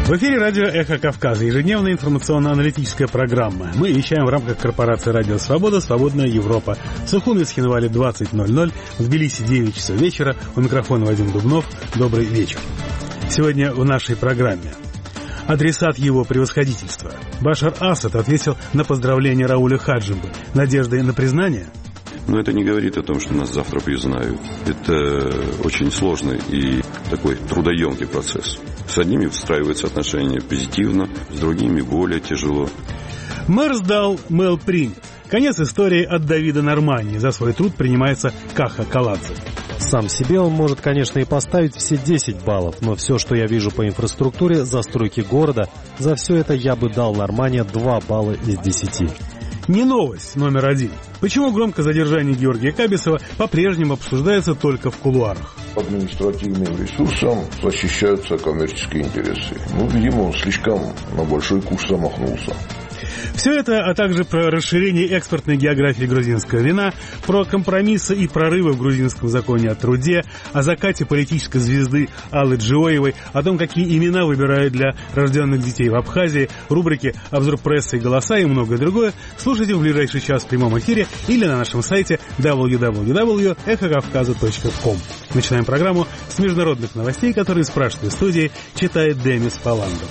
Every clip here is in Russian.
В эфире радио «Эхо Кавказа», ежедневная информационно-аналитическая программа. Мы вещаем в рамках корпорации «Радио Свобода», «Свободная Европа». В Сухуми, Схинвале 20:00, в Тбилиси 9 часов вечера. У микрофона Вадим Дубнов. Добрый вечер. Сегодня в нашей программе. Адресат его превосходительства. Башар Асад ответил на поздравление Рауля Хаджимбы. Надеждой на признание? Но это не говорит о том, что нас завтра признают. Это очень сложный и такой трудоемкий процесс. С одними встраиваются отношения позитивно, с другими более тяжело. Мэр сдал, мэл принят. Конец истории от Давида Нормании. За свой труд принимается Каха Каладзе. Сам себе он может, конечно, и поставить все 10 баллов, но все, что я вижу по инфраструктуре, застройке города, за все это я бы дал Нормании 2 балла из 10. Не новость номер 1. Почему громко задержание Георгия Кабисова по-прежнему обсуждается только в кулуарах? Административным ресурсом защищаются коммерческие интересы. Видимо, он слишком на большой куш замахнулся. Все это, а также про расширение экспортной географии грузинского вина, про компромиссы и прорывы в грузинском законе о труде, о закате политической звезды Аллы Джиоевой, о том, какие имена выбирают для рожденных детей в Абхазии, рубрики «Обзор прессы и голоса» и многое другое слушайте в ближайший час в прямом эфире или на нашем сайте www.ekhokavkaza.com. Начинаем программу с международных новостей, которые в спрашиваемой студии читает Демис Паландов.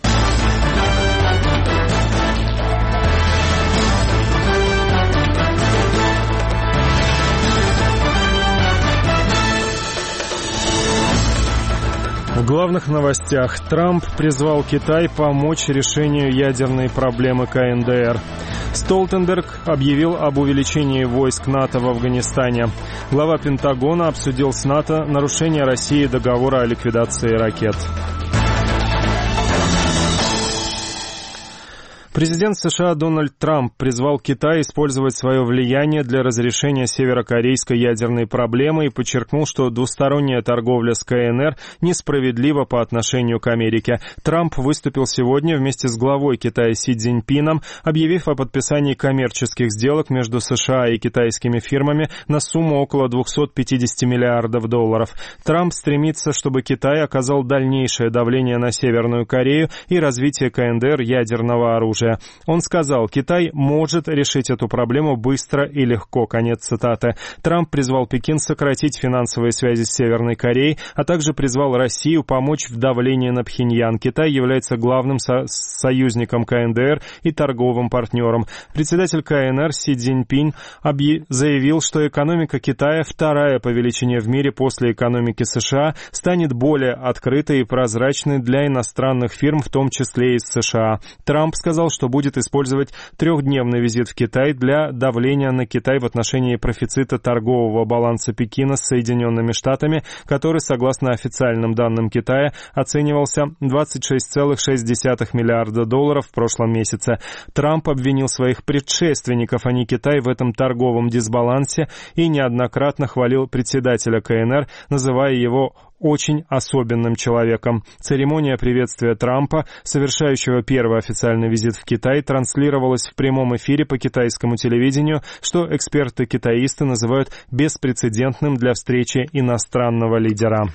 В главных новостях. Трамп призвал Китай помочь решению ядерной проблемы КНДР. Столтенберг объявил об увеличении войск НАТО в Афганистане. Глава Пентагона обсудил с НАТО нарушение России договора о ликвидации ракет. Президент США Дональд Трамп призвал Китай использовать свое влияние для разрешения северокорейской ядерной проблемы и подчеркнул, что двусторонняя торговля с КНР несправедлива по отношению к Америке. Трамп выступил сегодня вместе с главой Китая Си Цзиньпином, объявив о подписании коммерческих сделок между США и китайскими фирмами на сумму около $250 миллиардов. Трамп стремится, чтобы Китай оказал дальнейшее давление на Северную Корею и развитие КНДР ядерного оружия. Он сказал, Китай может решить эту проблему быстро и легко. Конец цитаты. Трамп призвал Пекин сократить финансовые связи с Северной Кореей, а также призвал Россию помочь в давлении на Пхеньян. Китай является главным союзником КНДР и торговым партнером. Председатель КНР Си Цзиньпин заявил, что экономика Китая, вторая по величине в мире после экономики США, станет более открытой и прозрачной для иностранных фирм, в том числе и из США. Трамп сказал, что будет использовать 3-дневный визит в Китай для давления на Китай в отношении профицита торгового баланса Пекина с Соединенными Штатами, который, согласно официальным данным Китая, оценивался $26,6 миллиарда в прошлом месяце. Трамп обвинил своих предшественников, а не Китай, в этом торговом дисбалансе и неоднократно хвалил председателя КНР, называя его очень особенным человеком. Церемония приветствия Трампа, совершающего первый официальный визит в Китай, транслировалась в прямом эфире по китайскому телевидению, что эксперты-китаисты называют беспрецедентным для встречи иностранного лидера.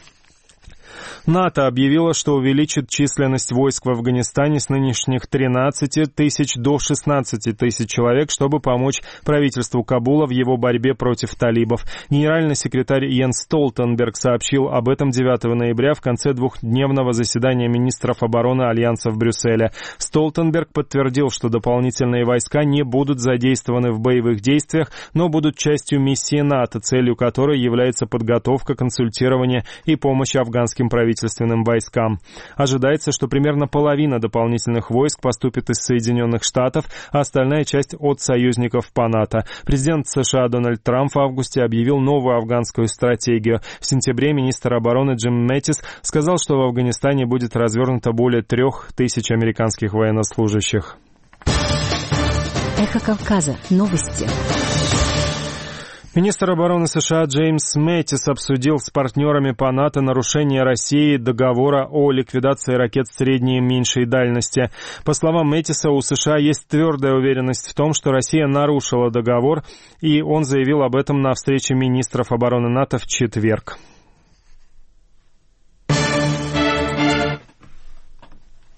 НАТО объявило, что увеличит численность войск в Афганистане с нынешних 13 тысяч до 16 тысяч человек, чтобы помочь правительству Кабула в его борьбе против талибов. Генеральный секретарь Йенс Столтенберг сообщил об этом 9 ноября в конце двухдневного заседания министров обороны Альянса в Брюсселе. Столтенберг подтвердил, что дополнительные войска не будут задействованы в боевых действиях, но будут частью миссии НАТО, целью которой является подготовка, консультирование и помощь афганским правительствам. Войскам. Ожидается, что примерно половина дополнительных войск поступит из Соединенных Штатов, а остальная часть от союзников по НАТО. Президент США Дональд Трамп в августе объявил новую афганскую стратегию. В сентябре министр обороны Джим Мэттис сказал, что в Афганистане будет развернуто более 3000 американских военнослужащих. Эхо Кавказа. Новости. Министр обороны США Джеймс Мэттис обсудил с партнерами по НАТО нарушение Россией договора о ликвидации ракет средней и меньшей дальности. По словам Мэттиса, у США есть твердая уверенность в том, что Россия нарушила договор, и он заявил об этом на встрече министров обороны НАТО в четверг.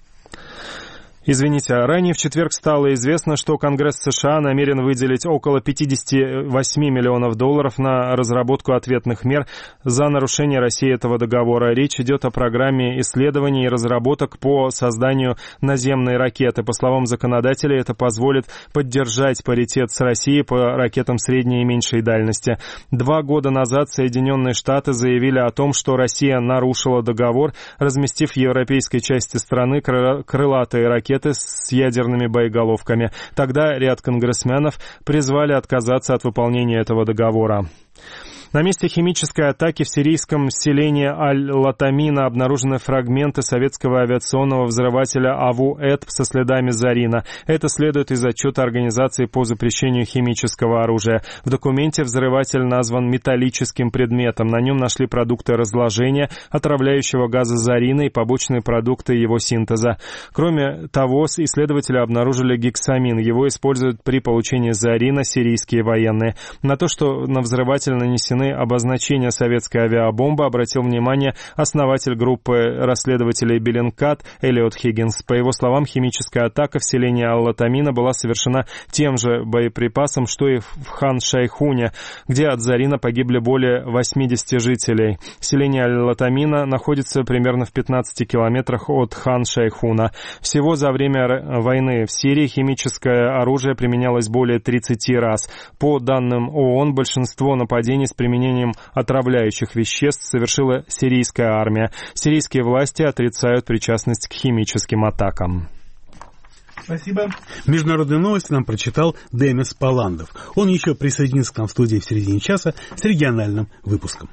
Ранее в четверг стало известно, что Конгресс США намерен выделить около 58 миллионов долларов на разработку ответных мер за нарушение России этого договора. Речь идет о программе исследований и разработок по созданию наземной ракеты. По словам законодателей, это позволит поддержать паритет с Россией по ракетам средней и меньшей дальности. 2 года назад Соединенные Штаты заявили о том, что Россия нарушила договор, разместив в европейской части страны крылатые ракеты с ядерными боеголовками. Тогда ряд конгрессменов призвали отказаться от выполнения этого договора. На месте химической атаки в сирийском селении Аль-Латамина обнаружены фрагменты советского авиационного взрывателя Аву-Эд со следами зарина. Это следует из отчета Организации по запрещению химического оружия. В документе взрыватель назван металлическим предметом. На нем нашли продукты разложения, отравляющего газа зарина и побочные продукты его синтеза. Кроме того, исследователи обнаружили гексамин. Его используют при получении зарина сирийские военные. На то, что на взрыватель нанесены обозначения советской авиабомбы, обратил внимание основатель группы расследователей Беллинкат Эллиот Хиггинс. По его словам, химическая атака в селении Аль-Латамина была совершена тем же боеприпасом, что и в Хан-Шайхуне, где от зарина погибли более 80 жителей. Селение Аль-Латамина находится примерно в 15 километрах от Хан-Шайхуна. Всего за время войны в Сирии химическое оружие применялось более 30 раз. По данным ООН, большинство нападений с применением отравляющих веществ совершила сирийская армия. Сирийские власти отрицают причастность к химическим атакам. Спасибо. Международные новости нам прочитал Демис Паландов. Он еще присоединится к нам в студии в середине часа с региональным выпуском.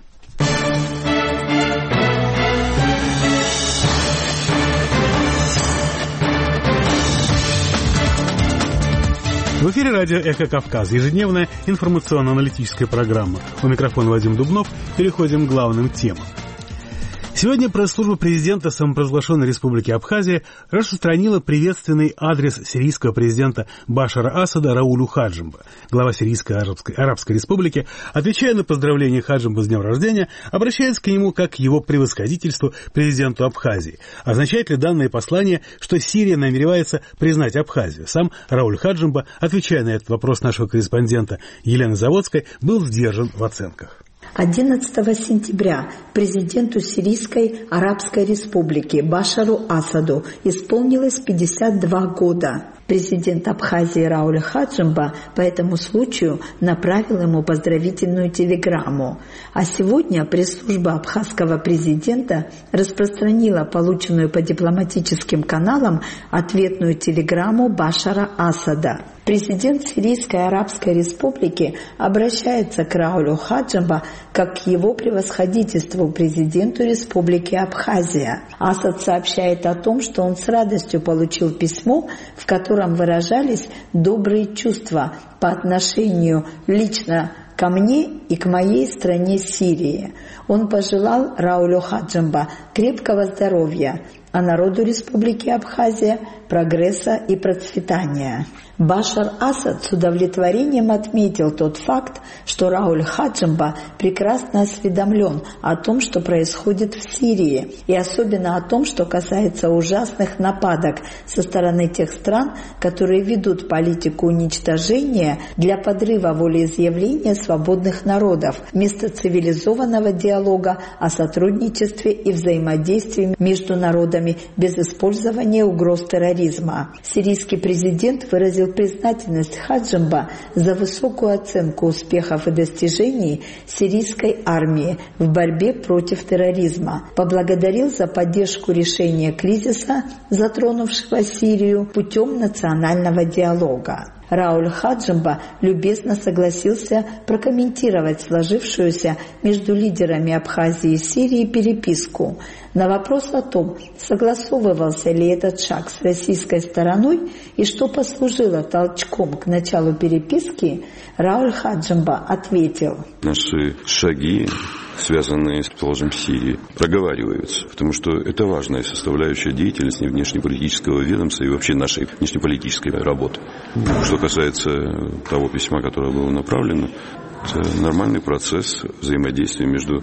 В эфире радио «Эхо Кавказа», ежедневная информационно-аналитическая программа. У микрофона Вадим Дубнов. Переходим к главным темам. Сегодня пресс-служба президента самопровозглашенной республики Абхазия распространила приветственный адрес сирийского президента Башара Асада Раулю Хаджимба. Глава Сирийской Арабской Республики, отвечая на поздравления Хаджимба с днем рождения, обращается к нему как к его превосходительству президенту Абхазии. Означает ли данное послание, что Сирия намеревается признать Абхазию? Сам Рауль Хаджимба, отвечая на этот вопрос нашего корреспондента Елены Заводской, был сдержан в оценках. 11 сентября президенту Сирийской Арабской Республики Башару Асаду исполнилось 52 года. Президент Абхазии Рауль Хаджимба по этому случаю направил ему поздравительную телеграмму. А сегодня пресс-служба абхазского президента распространила полученную по дипломатическим каналам ответную телеграмму Башара Асада. Президент Сирийской Арабской Республики обращается к Раулю Хаджимба как к его превосходительству президенту Республики Абхазия. Асад сообщает о том, что он с радостью получил письмо, в котором выражались добрые чувства по отношению лично ко мне и к моей стране Сирии. Он пожелал Раулю Хаджимба крепкого здоровья, а народу Республики Абхазия прогресса и процветания. Башар Асад с удовлетворением отметил тот факт, что Рауль Хаджимба прекрасно осведомлен о том, что происходит в Сирии, и особенно о том, что касается ужасных нападок со стороны тех стран, которые ведут политику уничтожения для подрыва волеизъявления свободных народов, вместо цивилизованного диалога о сотрудничестве и взаимодействии между народами без использования угроз терроризма. Сирийский президент выразил признательность Хаджимба за высокую оценку успехов и достижений сирийской армии в борьбе против терроризма, поблагодарил за поддержку решения кризиса, затронувшего Сирию, путем национального диалога. Рауль Хаджимба любезно согласился прокомментировать сложившуюся между лидерами Абхазии и Сирии переписку. На вопрос о том, согласовывался ли этот шаг с российской стороной и что послужило толчком к началу переписки, Рауль Хаджимба ответил: «Наши шаги, связанные с положением Сирии, проговариваются, потому что это важная составляющая деятельности внешнеполитического ведомства и вообще нашей внешнеполитической работы. Что касается того письма, которое было направлено, это нормальный процесс взаимодействия между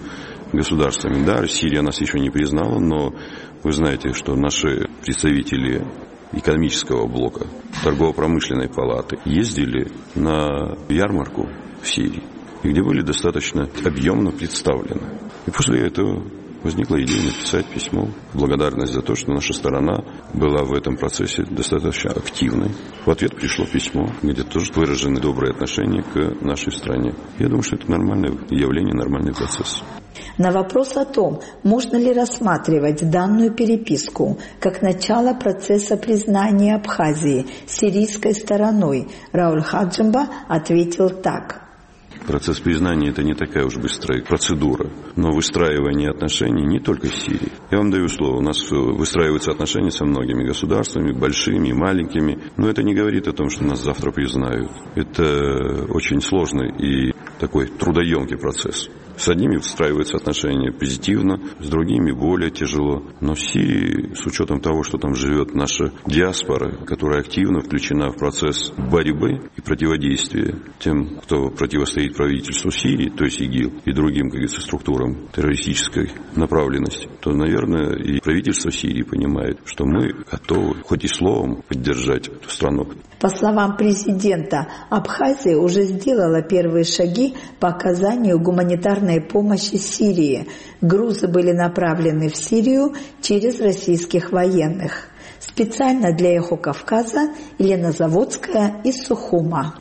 государствами. Да, Сирия нас еще не признала, но вы знаете, что наши представители экономического блока, торгово-промышленной палаты, ездили на ярмарку в Сирии, и где были достаточно объемно представлены. И после этого возникла идея написать письмо в благодарность за то, что наша сторона была в этом процессе достаточно активной. В ответ пришло письмо, где тоже выражены добрые отношения к нашей стране. Я думаю, что это нормальное явление, нормальный процесс. На вопрос о том, можно ли рассматривать данную переписку как начало процесса признания Абхазии сирийской стороной, Рауль Хаджимба ответил так. Процесс признания – это не такая уж быстрая процедура, но выстраивание отношений не только с Сирией. Я вам даю слово, у нас выстраиваются отношения со многими государствами, большими и маленькими, но это не говорит о том, что нас завтра признают. Это очень сложный и такой трудоемкий процесс. С одними выстраиваются отношения позитивно, с другими более тяжело. Но в Сирии, с учетом того, что там живет наша диаспора, которая активно включена в процесс борьбы и противодействия тем, кто противостоит правительству Сирии, то есть ИГИЛ, и другим, как говорится, структурам террористической направленности, то, наверное, и правительство Сирии понимает, что мы готовы хоть и словом поддержать эту страну. По словам президента, Абхазия уже сделала первые шаги по оказанию гуманитарной помощи Сирии. Грузы были направлены в Сирию через российских военных. Специально для «Эхо Кавказа» Елена Заводская из Сухума.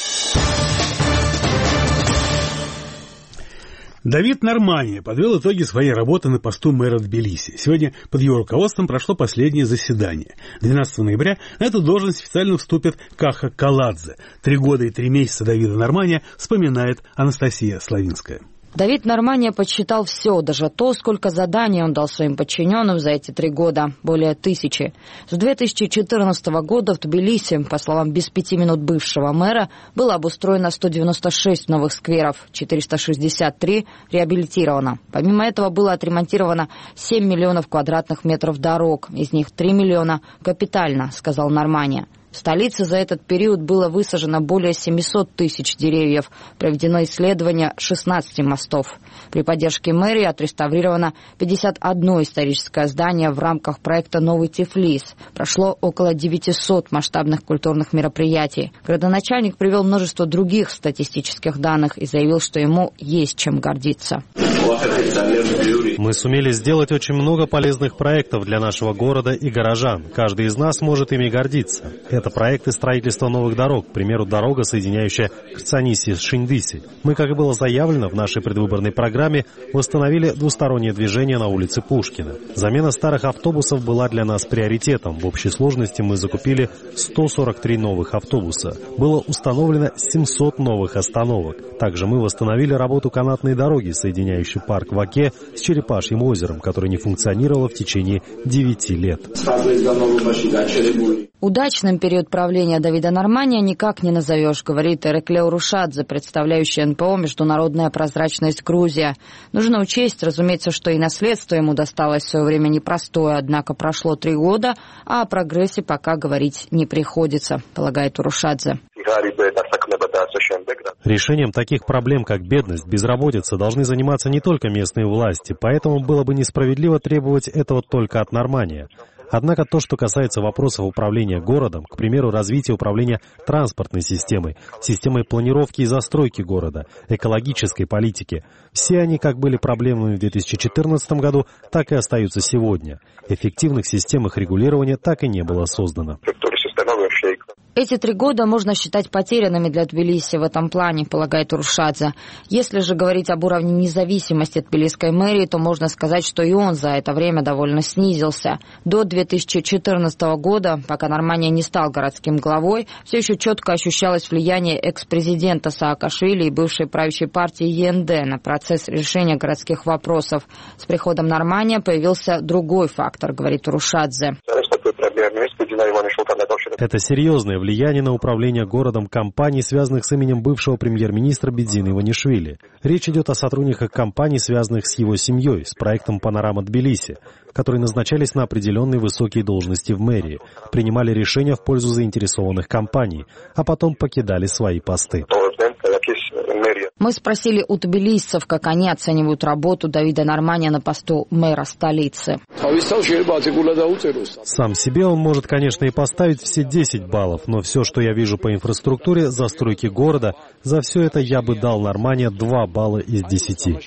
Давид Нормания подвел итоги своей работы на посту мэра Тбилиси. Сегодня под его руководством прошло последнее заседание. 12 ноября на эту должность официально вступит Каха Каладзе. 3 года и 3 месяца Давида Нормания вспоминает Анастасия Славинская. Давид Нормания подсчитал все, даже то, сколько заданий он дал своим подчиненным за эти 3 года, более 1000. С 2014 года в Тбилиси, по словам без 5 минут бывшего мэра, было обустроено 196 новых скверов, 463 реабилитировано. Помимо этого было отремонтировано 7 миллионов квадратных метров дорог, из них 3 миллиона капитально, сказал Нормания. В столице за этот период было высажено более 700 тысяч деревьев, проведено исследование 16 мостов. При поддержке мэрии отреставрировано 51 историческое здание в рамках проекта «Новый Тифлис». Прошло около 900 масштабных культурных мероприятий. Градоначальник привел множество других статистических данных и заявил, что ему есть чем гордиться. Мы сумели сделать очень много полезных проектов для нашего города и горожан. Каждый из нас может ими гордиться. Это проекты строительства новых дорог, к примеру, дорога, соединяющая Кцаниси с Шиндиси. Мы, как и было заявлено в нашей предвыборной программе, восстановили двустороннее движение на улице Пушкина. Замена старых автобусов была для нас приоритетом. В общей сложности мы закупили 143 новых автобуса. Было установлено 700 новых остановок. Также мы восстановили работу канатной дороги, соединяющей парк Ваке с Черепашьим озером, который не функционировал в течение 9 лет. Удачным период правления Давида Нормания никак не назовешь, говорит Эрекле Урушадзе, представляющий НПО «Международная прозрачность Грузия». Нужно учесть, разумеется, что и наследство ему досталось в свое время непростое, однако прошло 3 года, а о прогрессе пока говорить не приходится, полагает Урушадзе. Решением таких проблем, как бедность, безработица, должны заниматься не только местные власти, поэтому было бы несправедливо требовать этого только от Нормания. Однако то, что касается вопросов управления городом, к примеру, развития управления транспортной системой, системой планировки и застройки города, экологической политики, все они как были проблемами в 2014 году, так и остаются сегодня. Эффективных систем их регулирования так и не было создано. Эти 3 года можно считать потерянными для Тбилиси в этом плане, полагает Урушадзе. Если же говорить об уровне независимости тбилисской мэрии, то можно сказать, что и он за это время довольно снизился. До 2014 года, пока Нормания не стал городским главой, все еще четко ощущалось влияние экс-президента Саакашвили и бывшей правящей партии ЕНД на процесс решения городских вопросов. С приходом Нормания появился другой фактор, говорит Урушадзе. Это серьезное влияние на управление городом компаний, связанных с именем бывшего премьер-министра Бедзины Иванишвили. Речь идет о сотрудниках компаний, связанных с его семьей, с проектом «Панорама Тбилиси», которые назначались на определенные высокие должности в мэрии, принимали решения в пользу заинтересованных компаний, а потом покидали свои посты. Мы спросили у тбилисцев, как они оценивают работу Давида Нормания на посту мэра столицы. Сам себе он может, конечно, и поставить все 10 баллов, но все, что я вижу по инфраструктуре, застройке города, за все это я бы дал Нормания 2 балла из 10.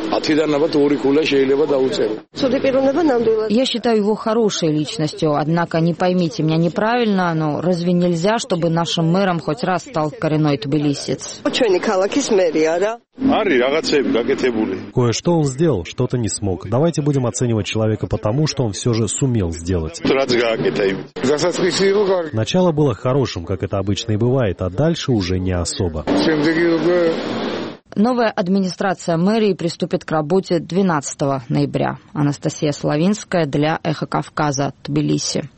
Я считаю его хорошей личностью, однако не поймите меня неправильно, но разве нельзя, чтобы нашим мэром хоть раз стал коренной тбилисец? Кое-что он сделал, что-то не смог. Давайте будем оценивать человека по тому, что он все же сумел сделать. Начало было хорошим, как это обычно и бывает, а дальше уже не особо. Новая администрация мэрии приступит к работе 12 ноября. Анастасия Славинская для «Эхо Кавказа», Тбилиси.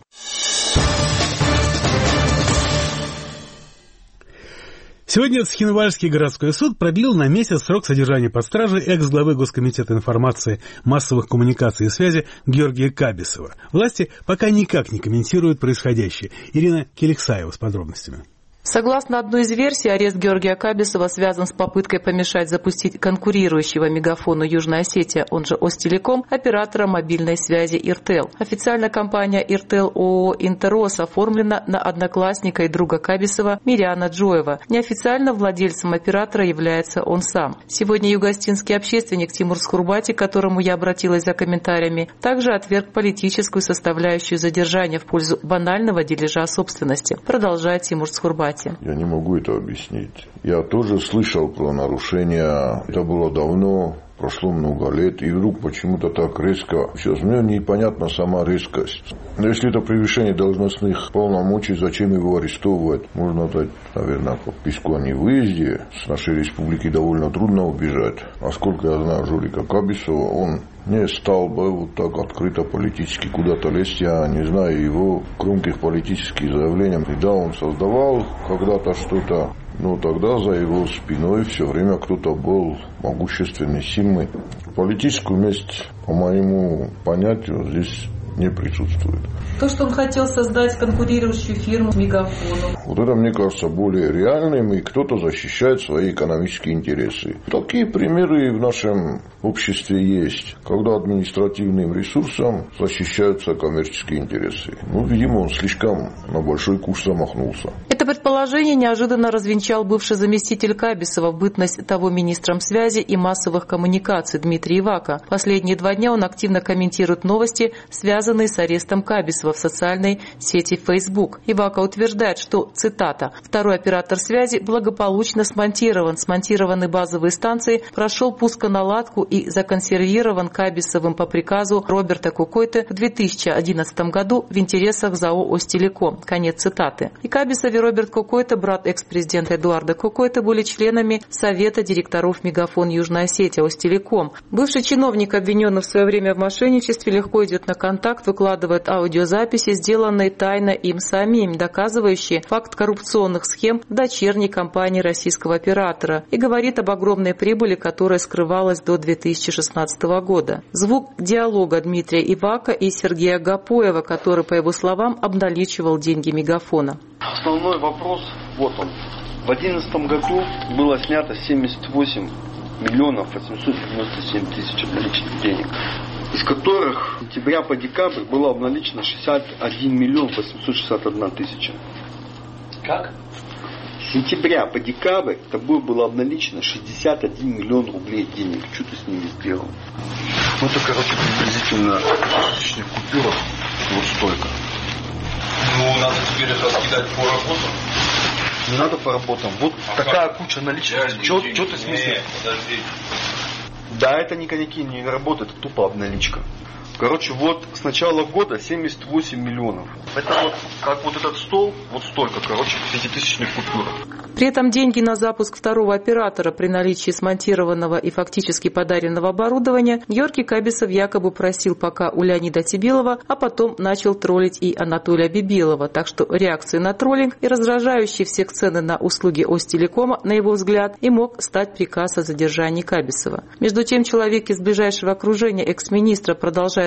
Сегодня Цхинвальский городской суд продлил на месяц срок содержания под стражей экс-главы Госкомитета информации, массовых коммуникаций и связи Георгия Кабисова. Власти пока никак не комментируют происходящее. Ирина Келексаева с подробностями. Согласно одной из версий, арест Георгия Кабисова связан с попыткой помешать запустить конкурирующего мегафону Южная Осетия, он же Остелеком, оператора мобильной связи Иртел. Официально компания Иртел ООО «Интерос» оформлена на одноклассника и друга Кабисова Мириана Джоева. Неофициально владельцем оператора является он сам. Сегодня югостинский общественник Тимур Схурбати, к которому я обратилась за комментариями, также отверг политическую составляющую задержания в пользу банального дележа собственности. Продолжает Тимур Схурбати. Я не могу это объяснить. Я тоже слышал про нарушения. Это было давно, прошло много лет, и вдруг почему-то так резко. Сейчас мне непонятна сама резкость. Но если это превышение должностных полномочий, зачем его арестовывать? Можно дать, наверное, подписку о невыезде. С нашей республики довольно трудно убежать. А сколько я знаю Жорика Кабисова, он не стал бы вот так открыто политически куда-то лезть. Я не знаю его громких политических заявлений. И да, он создавал когда-то что-то, но тогда за его спиной все время кто-то был могущественный, сильный. Политическую месть, по моему понятию, здесь не присутствует. То, что он хотел создать конкурирующую фирму Мегафону. Вот это, мне кажется, более реальным, и кто-то защищает свои экономические интересы. Такие примеры в нашем обществе есть, когда административным ресурсом защищаются коммерческие интересы. Видимо, он слишком на большой куш замахнулся. Это предположение неожиданно развенчал бывший заместитель Кабисова в бытность того министром связи и массовых коммуникаций Дмитрий Ивака. Последние 2 дня он активно комментирует новости, связанные с арестом Кабисова в социальной сети Facebook. Ивака утверждает, что, цитата, «второй оператор связи благополучно смонтированы базовые станции, прошел пусконаладку и законсервирован Кабисовым по приказу Роберта Кокойте в 2011 году в интересах ЗАО «Остелеком». Конец цитаты. И Кабисов и Роберт Кокойте, брат экс-президента Эдуарда Кокойте, были членами Совета директоров Мегафон Южная Осетия «Остелеком». Бывший чиновник, обвиненный в свое время в мошенничестве, легко идет на контакт, выкладывает аудиозаписи, сделанные тайно им самим, доказывающие факт коррупционных схем в дочерней компании российского оператора, и говорит об огромной прибыли, которая скрывалась до 2016 года. Звук диалога Дмитрия Ивака и Сергея Гапоева, который, по его словам, обналичивал деньги Мегафона. Основной вопрос, вот он. В 2011 году было снято 78 миллионов 897 тысяч наличных денег, из которых с сентября по декабрь было обналичено 61 миллион 861 тысяча. Как? С сентября по декабрь было обналичено 61 миллион рублей денег. Что ты с ними сделал? Это, приблизительно тысячных купюрах. Вот столько. Надо теперь это раскидать по работам. Не надо по работам. Вот такая куча наличных. Что ты в смысле? Подожди. Да, это никакие не работает, это тупо обналичка. Вот с начала года 78 миллионов. Это вот как вот этот стол, вот столько, 5000-ных купюрах. При этом деньги на запуск второго оператора при наличии смонтированного и фактически подаренного оборудования Георгий Кабисов якобы просил пока у Леонида Тибилова, а потом начал троллить и Анатолия Бибилова. Так что реакцией на троллинг и раздражающие всех цены на услуги Остелекома, на его взгляд, и мог стать приказ о задержании Кабисова. Между тем, человек из ближайшего окружения экс-министра продолжает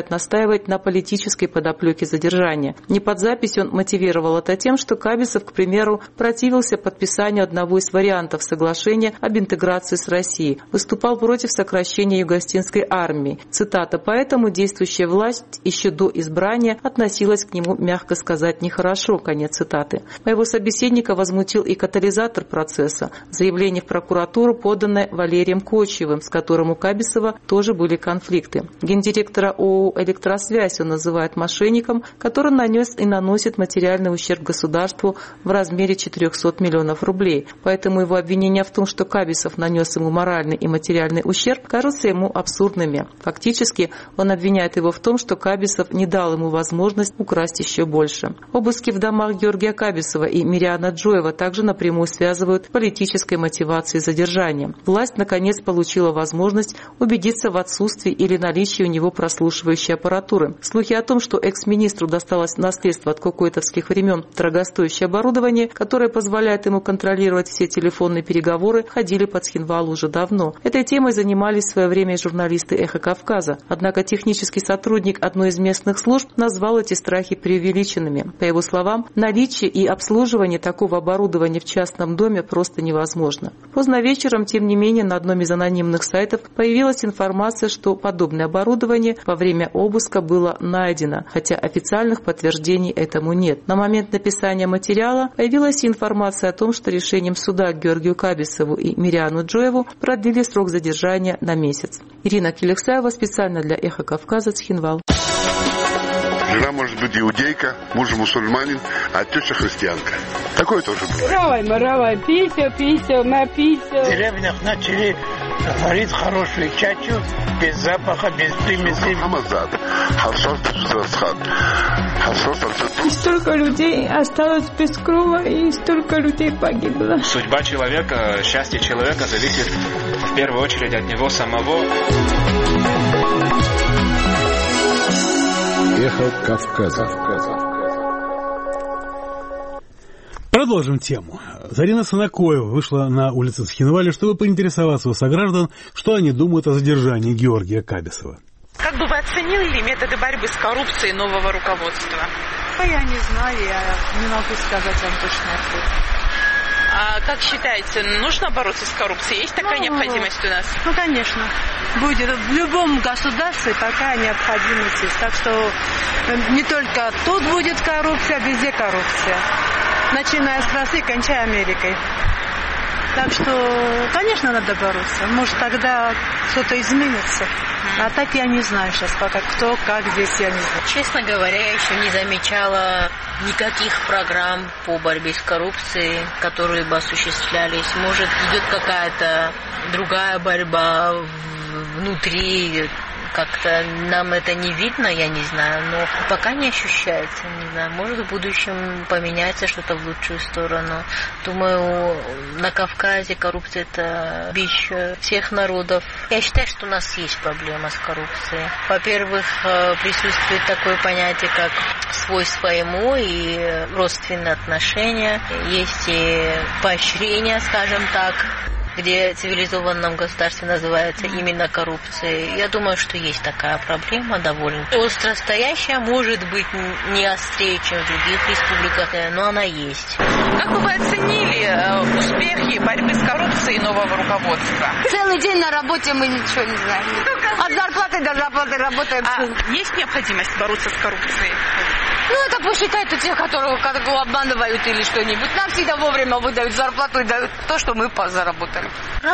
продолжает настаивать на политической подоплеке задержания. Не под запись он мотивировал это тем, что Кабисов, к примеру, противился подписанию одного из вариантов соглашения об интеграции с Россией, выступал против сокращения юго-остинской армии. Цитата: «Поэтому действующая власть еще до избрания относилась к нему, мягко сказать, нехорошо». Конец цитаты. Моего собеседника возмутил и катализатор процесса – заявление в прокуратуру, поданное Валерием Кочевым, с которым у Кабисова тоже были конфликты. Гендиректора ООО «Электросвязь» он называет мошенником, который нанес и наносит материальный ущерб государству в размере 400 миллионов рублей. Поэтому его обвинения в том, что Кабисов нанес ему моральный и материальный ущерб, кажутся ему абсурдными. Фактически он обвиняет его в том, что Кабисов не дал ему возможность украсть еще больше. Обыски в домах Георгия Кабисова и Мириана Джоева также напрямую связывают с политической мотивацией задержания. Власть, наконец, получила возможность убедиться в отсутствии или наличии у него прослушивающей аппаратуры. Слухи о том, что экс-министру досталось наследство от кокойтовских времен дорогостоящее оборудование, которое позволяет ему контролировать все телефонные переговоры, ходили по Цхинвалу уже давно. Этой темой занимались в свое время журналисты «Эхо Кавказа». Однако технический сотрудник одной из местных служб назвал эти страхи преувеличенными. По его словам, наличие и обслуживание такого оборудования в частном доме просто невозможно. Поздно вечером, тем не менее, на одном из анонимных сайтов появилась информация, что подобное оборудование во время обыска было найдено, хотя официальных подтверждений этому нет. На момент написания материала появилась информация о том, что решением суда Георгию Кабисову и Мириану Джоеву продлили срок задержания на месяц. Ирина Келексаева специально для «Эхо Кавказа», Цхинвал. Жена может быть иудейка, муж мусульманин, а теща христианка. Такое тоже бывает. Равай, пися, напися. В деревнях начали варить хорошую чачу, без запаха, без примесей. И столько людей осталось без крова, и столько людей погибло. Судьба человека, счастье человека зависит в первую очередь от него самого. Эхо Кавказа. Продолжим тему. Зарина Санакоева вышла на улицы Цхинваля, чтобы поинтересоваться у сограждан, что они думают о задержании Георгия Кабисова. Как бы вы оценили методы борьбы с коррупцией нового руководства? Я не знаю, я не могу сказать вам точный ответ. А как считаете, нужно бороться с коррупцией? Есть такая необходимость у нас? Конечно. Будет в любом государстве такая необходимость есть. Так что не только тут будет коррупция, везде коррупция. Начиная с России, кончая Америкой. Так что, конечно, надо бороться. Может, тогда что-то изменится. А так я не знаю сейчас пока, кто, как здесь, я не знаю. Честно говоря, я еще не замечала никаких программ по борьбе с коррупцией, которые бы осуществлялись. Может, идет какая-то другая борьба внутри. Как-то нам это не видно, я не знаю, но пока не ощущается, не знаю, может в будущем поменяется что-то в лучшую сторону. Думаю, на Кавказе коррупция – это бич всех народов. Я считаю, что у нас есть проблема с коррупцией. Во-первых, присутствует такое понятие, как свой своему и родственные отношения. Есть и поощрение, скажем так, где в цивилизованном государстве называется именно коррупцией. Я думаю, что есть такая проблема довольно остростоящая, может быть, не острее, чем в других республиках, но она есть. Как бы вы оценили успехи борьбы с коррупцией нового руководства? Целый день на работе мы ничего не знаем. От зарплаты до зарплаты работаем. А есть необходимость бороться с коррупцией? Это пусть считают у тех, которые обманывают или что-нибудь. Нам всегда вовремя выдают зарплату и дают то, что мы заработали.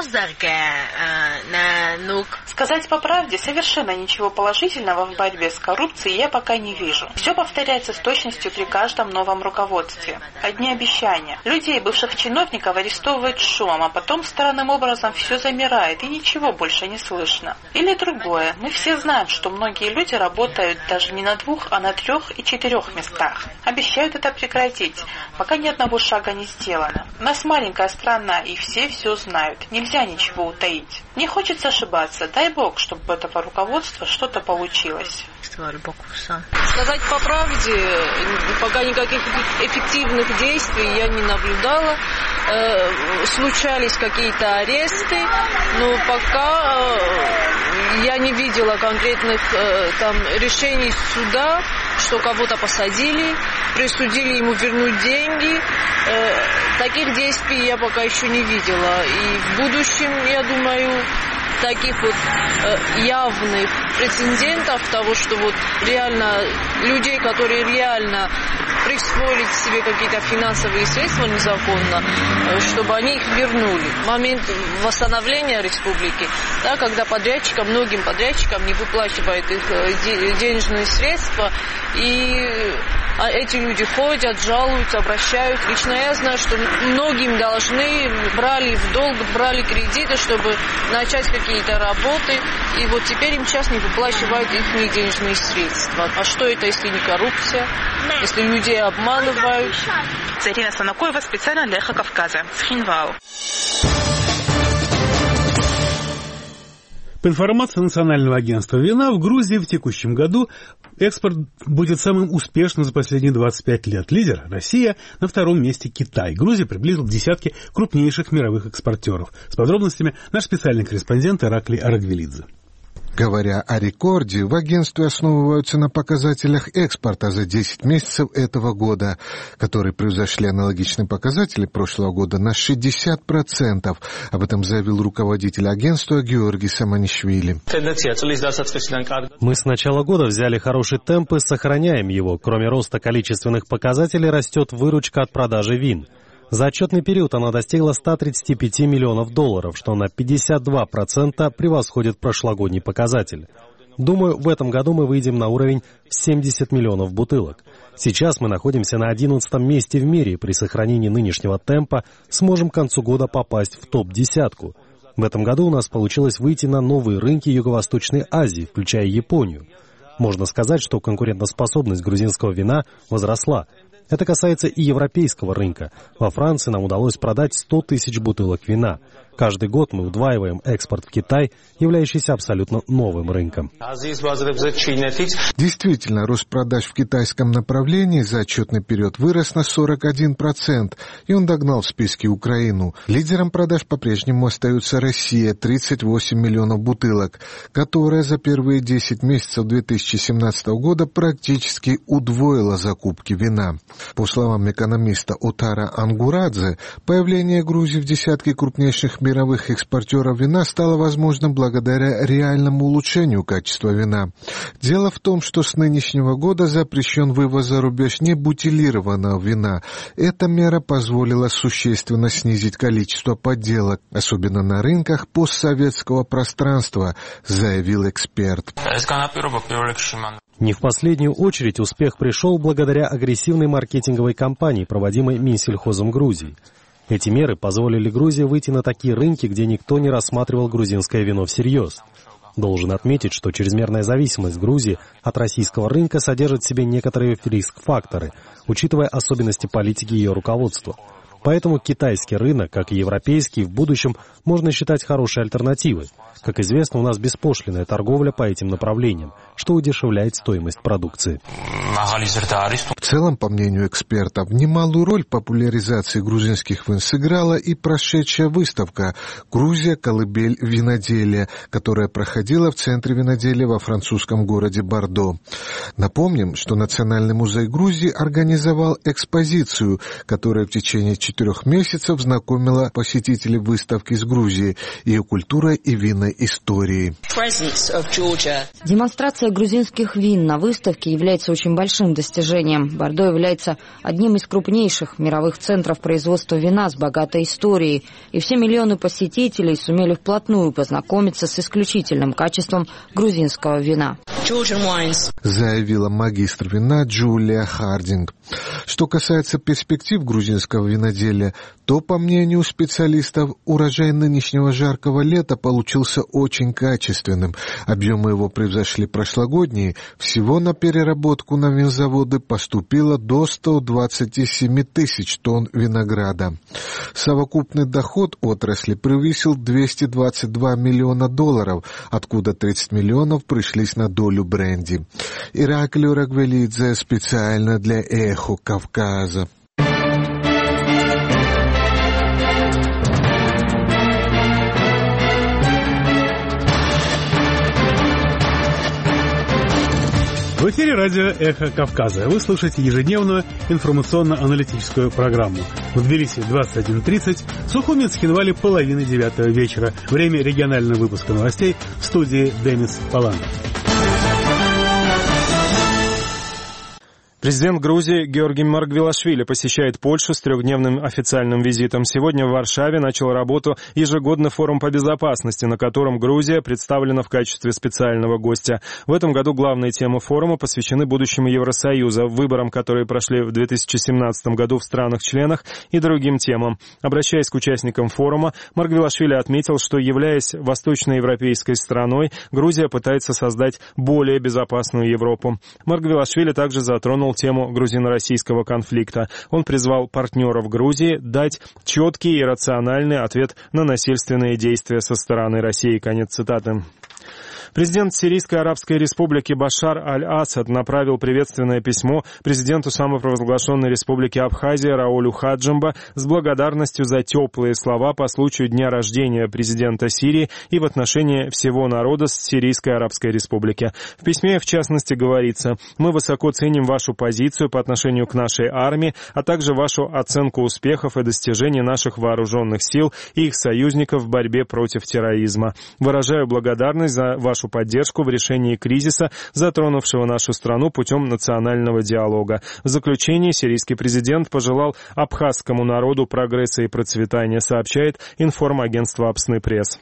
Сказать по правде, совершенно ничего положительного в борьбе с коррупцией я пока не вижу. Все повторяется с точностью при каждом новом руководстве. Одни обещания. Людей, бывших чиновников, арестовывают шумом, а потом странным образом все замирает и ничего больше не слышно. Или другое. Мы все знаем, что многие люди работают даже не на 2, а на 3 и 4 местах. Обещают это прекратить, пока ни одного шага не сделано. У нас маленькая страна, и все знают. Нельзя ничего утаить. Не хочется ошибаться. Дай Бог, чтобы у этого руководства что-то получилось. Сказать по правде, пока никаких эффективных действий я не наблюдала. Случались какие-то аресты, но пока я не видела конкретных там решений суда, что кого-то посадили, присудили ему вернуть деньги. Таких действий я пока еще не видела. И в будущем, я думаю, таких вот явных прецедентов того, что вот реально людей, которые реально присвоили себе какие-то финансовые средства незаконно, чтобы они их вернули. Момент восстановления республики, да, когда многим подрядчикам не выплачивают их денежные средства, и эти люди ходят, жалуются, обращаются. Лично я знаю, что многим должны, брали в долг, брали кредиты, чтобы начать какие-то работы, и вот теперь им сейчас не выплачивают их денежные средства. А что это, если не коррупция? Если людей обманывают? Ирина Станакоева специально для «Эхо Кавказа» с Хинвал. По информации Национального агентства вина, в Грузии в текущем году экспорт будет самым успешным за последние 25 лет. Лидер – Россия, на втором месте Китай. Грузия приблизила к десятке крупнейших мировых экспортеров. С подробностями наш специальный корреспондент Ираклий Арагвелидзе. Говоря о рекорде, в агентстве основываются на показателях экспорта за 10 месяцев этого года, которые превзошли аналогичные показатели прошлого года на 60%. Об этом заявил руководитель агентства Георгий Саманишвили. Мы с начала года взяли хороший темп и сохраняем его. Кроме роста количественных показателей, растет выручка от продажи вин. За отчетный период она достигла $135 миллионов, что на 52% превосходит прошлогодний показатель. Думаю, в этом году мы выйдем на уровень в 70 миллионов бутылок. Сейчас мы находимся на 11 месте в мире и при сохранении нынешнего темпа сможем к концу года попасть в топ-10. В этом году у нас получилось выйти на новые рынки Юго-Восточной Азии, включая Японию. Можно сказать, что конкурентоспособность грузинского вина возросла. Это касается и европейского рынка. Во Франции нам удалось продать 100 тысяч бутылок вина. Каждый год мы удваиваем экспорт в Китай, являющийся абсолютно новым рынком. Действительно, рост продаж в китайском направлении за отчетный период вырос на 41%, и он догнал в списке Украину. Лидером продаж по-прежнему остается Россия, 38 миллионов бутылок, которая за первые 10 месяцев 2017 года практически удвоила закупки вина. По словам экономиста Отара Ангурадзе, появление Грузии в десятке крупнейших мировых экспортеров вина стало возможным благодаря реальному улучшению качества вина. Дело в том, что с нынешнего года запрещен вывоз за рубеж небутилированного вина. Эта мера позволила существенно снизить количество подделок, особенно на рынках постсоветского пространства, заявил эксперт. Не в последнюю очередь успех пришел благодаря агрессивной маркетинговой кампании, проводимой Минсельхозом Грузии. Эти меры позволили Грузии выйти на такие рынки, где никто не рассматривал грузинское вино всерьез. Должен отметить, что чрезмерная зависимость Грузии от российского рынка содержит в себе некоторые риск-факторы, учитывая особенности политики ее руководства. Поэтому китайский рынок, как и европейский, в будущем можно считать хорошей альтернативой. Как известно, у нас беспошлинная торговля по этим направлениям, что удешевляет стоимость продукции. В целом, по мнению экспертов, немалую роль в популяризации грузинских вин сыграла и прошедшая выставка «Грузия. Колыбель виноделия», которая проходила в центре виноделия во французском городе Бордо. Напомним, что Национальный музей Грузии организовал экспозицию, которая в течение 4 месяцев знакомила посетителей выставки с Грузией, ее культурой и винной историей. Демонстрация грузинских вин на выставке является очень большим достижением. Бордо является одним из крупнейших мировых центров производства вина с богатой историей, и все миллионы посетителей сумели вплотную познакомиться с исключительным качеством грузинского вина. Заявила магистр вина Джулия Хардинг. Что касается перспектив грузинского виноделия, то, по мнению специалистов, урожай нынешнего жаркого лета получился очень качественным. Объемы его превзошли прошлогодние. Всего на переработку на винзаводы поступило до 127 тысяч тонн винограда. Совокупный доход отрасли превысил $222 миллиона, откуда 30 миллионов пришлись на долю бренди. Ираклий Арагвелидзе специально для «Эхо Кавказа». В эфире радио «Эхо Кавказа». Вы слушаете ежедневную информационно-аналитическую программу. В Тбилиси 21:30, в Сухуми и Цхинвале 8:30 вечера. Время регионального выпуска новостей в студии Демис Паланов. Президент Грузии Георгий Маргвелашвили посещает Польшу с трехдневным официальным визитом. Сегодня в Варшаве начал работу ежегодный форум по безопасности, на котором Грузия представлена в качестве специального гостя. В этом году главные темы форума посвящены будущему Евросоюза, выборам, которые прошли в 2017 году в странах-членах, и другим темам. Обращаясь к участникам форума, Маргвелашвили отметил, что, являясь восточноевропейской страной, Грузия пытается создать более безопасную Европу. Маргвелашвили также затронул тему грузино-российского конфликта. Он призвал партнеров Грузии дать четкий и рациональный ответ на насильственные действия со стороны России. Конец цитаты. Президент Сирийской Арабской Республики Башар аль-Асад направил приветственное письмо президенту самопровозглашенной Республики Абхазия Раулю Хаджимба с благодарностью за теплые слова по случаю дня рождения президента Сирии и в отношении всего народа Сирийской Арабской Республики. В письме, в частности, говорится: «Мы высоко ценим вашу позицию по отношению к нашей армии, а также вашу оценку успехов и достижений наших вооруженных сил и их союзников в борьбе против терроризма. Выражаю благодарность за вашу поддержку в решении кризиса, затронувшего нашу страну путем национального диалога». В заключении сирийский президент пожелал абхазскому народу прогресса и процветания, сообщает информагентство Апсны Пресс.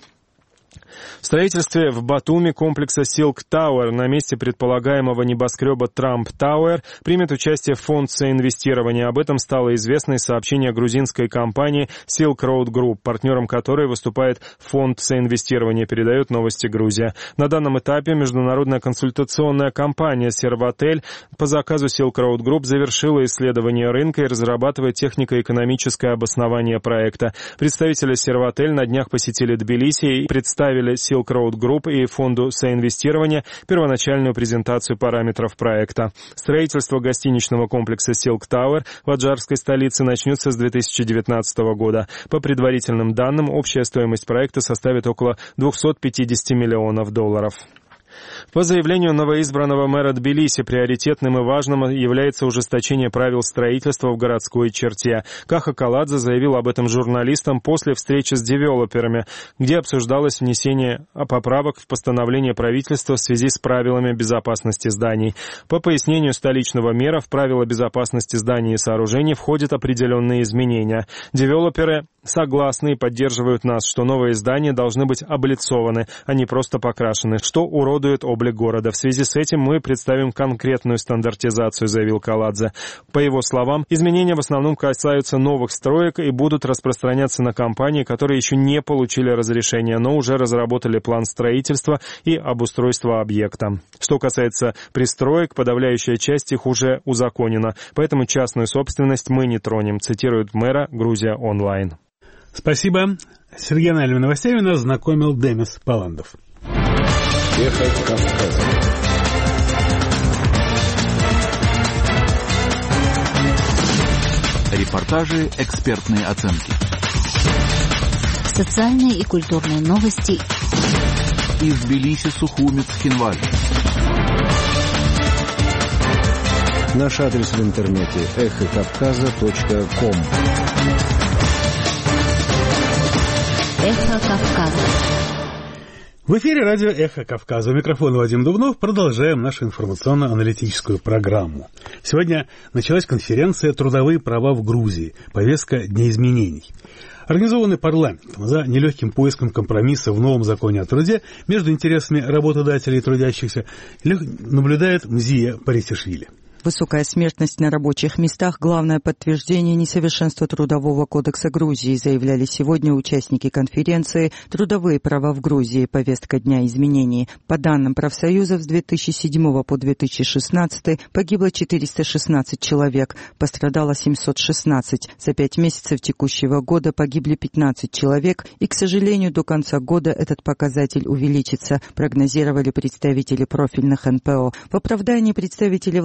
В строительстве в Батуми комплекса Silk Tower на месте предполагаемого небоскреба Trump Tower примет участие фонд соинвестирования. Об этом стало известно из сообщения грузинской компании Silk Road Group, партнером которой выступает фонд соинвестирования, передает новости Грузия. На данном этапе международная консультационная компания Servatel по заказу Silk Road Group завершила исследование рынка и разрабатывает технико-экономическое обоснование проекта. Представители Servatel на днях посетили Тбилиси и представили Silk Road Group и фонду соинвестирования первоначальную презентацию параметров проекта. Строительство гостиничного комплекса Silk Tower в аджарской столице начнется с 2019 года. По предварительным данным, общая стоимость проекта составит около $250 миллионов. По заявлению новоизбранного мэра Тбилиси, приоритетным и важным является ужесточение правил строительства в городской черте. Каха Каладзе заявил об этом журналистам после встречи с девелоперами, где обсуждалось внесение поправок в постановление правительства в связи с правилами безопасности зданий. По пояснению столичного мэра, в правила безопасности зданий и сооружений входят определенные изменения. Девелоперы согласны и поддерживают нас, что новые здания должны быть облицованы, а не просто покрашены, что уродует облик города. В связи с этим мы представим конкретную стандартизацию, заявил Каладзе. По его словам, изменения в основном касаются новых строек и будут распространяться на компании, которые еще не получили разрешения, но уже разработали план строительства и обустройства объекта. Что касается пристроек, подавляющая часть их уже узаконена, поэтому частную собственность мы не тронем, цитирует мэра Грузия Онлайн. Спасибо. С региональными новостями нас знакомил Демис Паландов. Эхо Кавказа. Репортажи, экспертные оценки. Социальные и культурные новости. Из Тбилиси, Сухуми, Цхинвали. Наш адрес в интернете эхокавказа.ком. Эхо Кавказа. В эфире радио «Эхо Кавказа». У микрофона Вадим Дубнов. Продолжаем нашу информационно-аналитическую программу. Сегодня началась конференция «Трудовые права в Грузии. Повестка Дня изменений». Организованный парламентом за нелегким поиском компромисса в новом законе о труде между интересами работодателей и трудящихся наблюдает Мзия Парисишвили. Высокая смертность на рабочих местах – главное подтверждение несовершенства Трудового кодекса Грузии, заявляли сегодня участники конференции «Трудовые права в Грузии. Повестка дня изменений». По данным профсоюзов, с 2007 по 2016 погибло 416 человек, пострадало 716. За 5 месяцев текущего года погибли 15 человек, и, к сожалению, до конца года этот показатель увеличится, прогнозировали представители профильных НПО. В оправдании представители власти говорят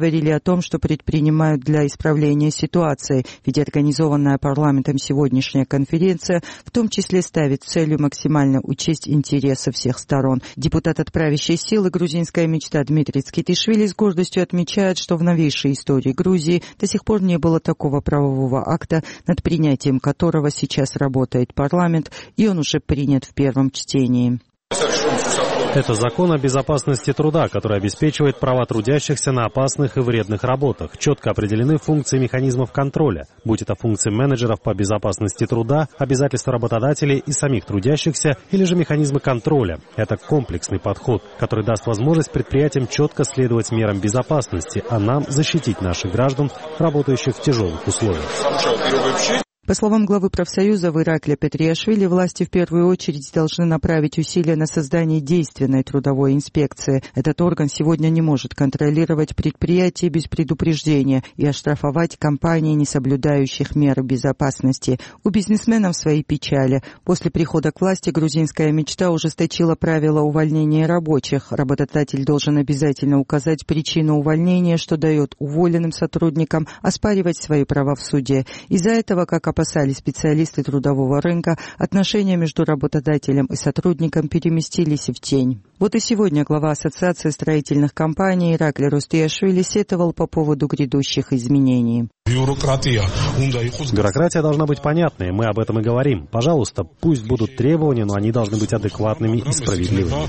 говорили о том, что предпринимают для исправления ситуации, ведь организованная парламентом сегодняшняя конференция в том числе ставит целью максимально учесть интересы всех сторон. Депутат от правящей силы «Грузинская мечта» Дмитрий Цкитишвили с гордостью отмечает, что в новейшей истории Грузии до сих пор не было такого правового акта, над принятием которого сейчас работает парламент, и он уже принят в первом чтении. Это закон о безопасности труда, который обеспечивает права трудящихся на опасных и вредных работах. Четко определены функции механизмов контроля, будь это функции менеджеров по безопасности труда, обязательства работодателей и самих трудящихся, или же механизмы контроля. Это комплексный подход, который даст возможность предприятиям четко следовать мерам безопасности, а нам защитить наших граждан, работающих в тяжелых условиях. По словам главы профсоюза в Иракле Петриашвили, власти в первую очередь должны направить усилия на создание действенной трудовой инспекции. Этот орган сегодня не может контролировать предприятия без предупреждения и оштрафовать компании, не соблюдающих меры безопасности. У бизнесменов свои печали. После прихода к власти «Грузинская мечта» ужесточила правила увольнения рабочих. Работодатель должен обязательно указать причину увольнения, что дает уволенным сотрудникам оспаривать свои права в суде. Из-за этого, как опасались специалисты трудового рынка, отношения между работодателем и сотрудником переместились в тень. Вот и сегодня глава Ассоциации строительных компаний Иракли Рустиашвили сетовал по поводу грядущих изменений. Бюрократия должна быть понятной, мы об этом и говорим. Пожалуйста, пусть будут требования, но они должны быть адекватными и справедливыми.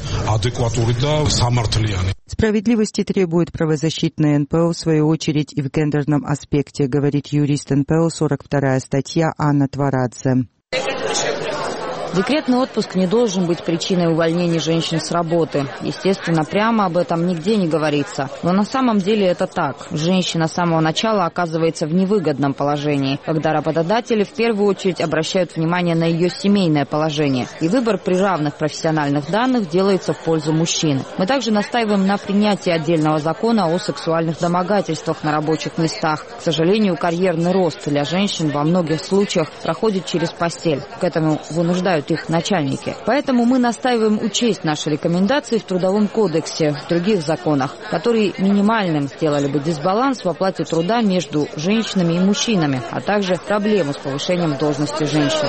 Справедливости требует правозащитная НПО, в свою очередь, и в гендерном аспекте, говорит юрист НПО, 42-я статья Анна Творадзе. Декретный отпуск не должен быть причиной увольнения женщин с работы. Естественно, прямо об этом нигде не говорится. Но на самом деле это так. Женщина с самого начала оказывается в невыгодном положении, когда работодатели в первую очередь обращают внимание на ее семейное положение. И выбор при равных профессиональных данных делается в пользу мужчин. Мы также настаиваем на принятии отдельного закона о сексуальных домогательствах на рабочих местах. К сожалению, карьерный рост для женщин во многих случаях проходит через постель. К этому вынуждают их начальники. Поэтому мы настаиваем учесть наши рекомендации в Трудовом кодексе, в других законах, которые минимальным сделали бы дисбаланс в оплате труда между женщинами и мужчинами, а также проблему с повышением должности женщин.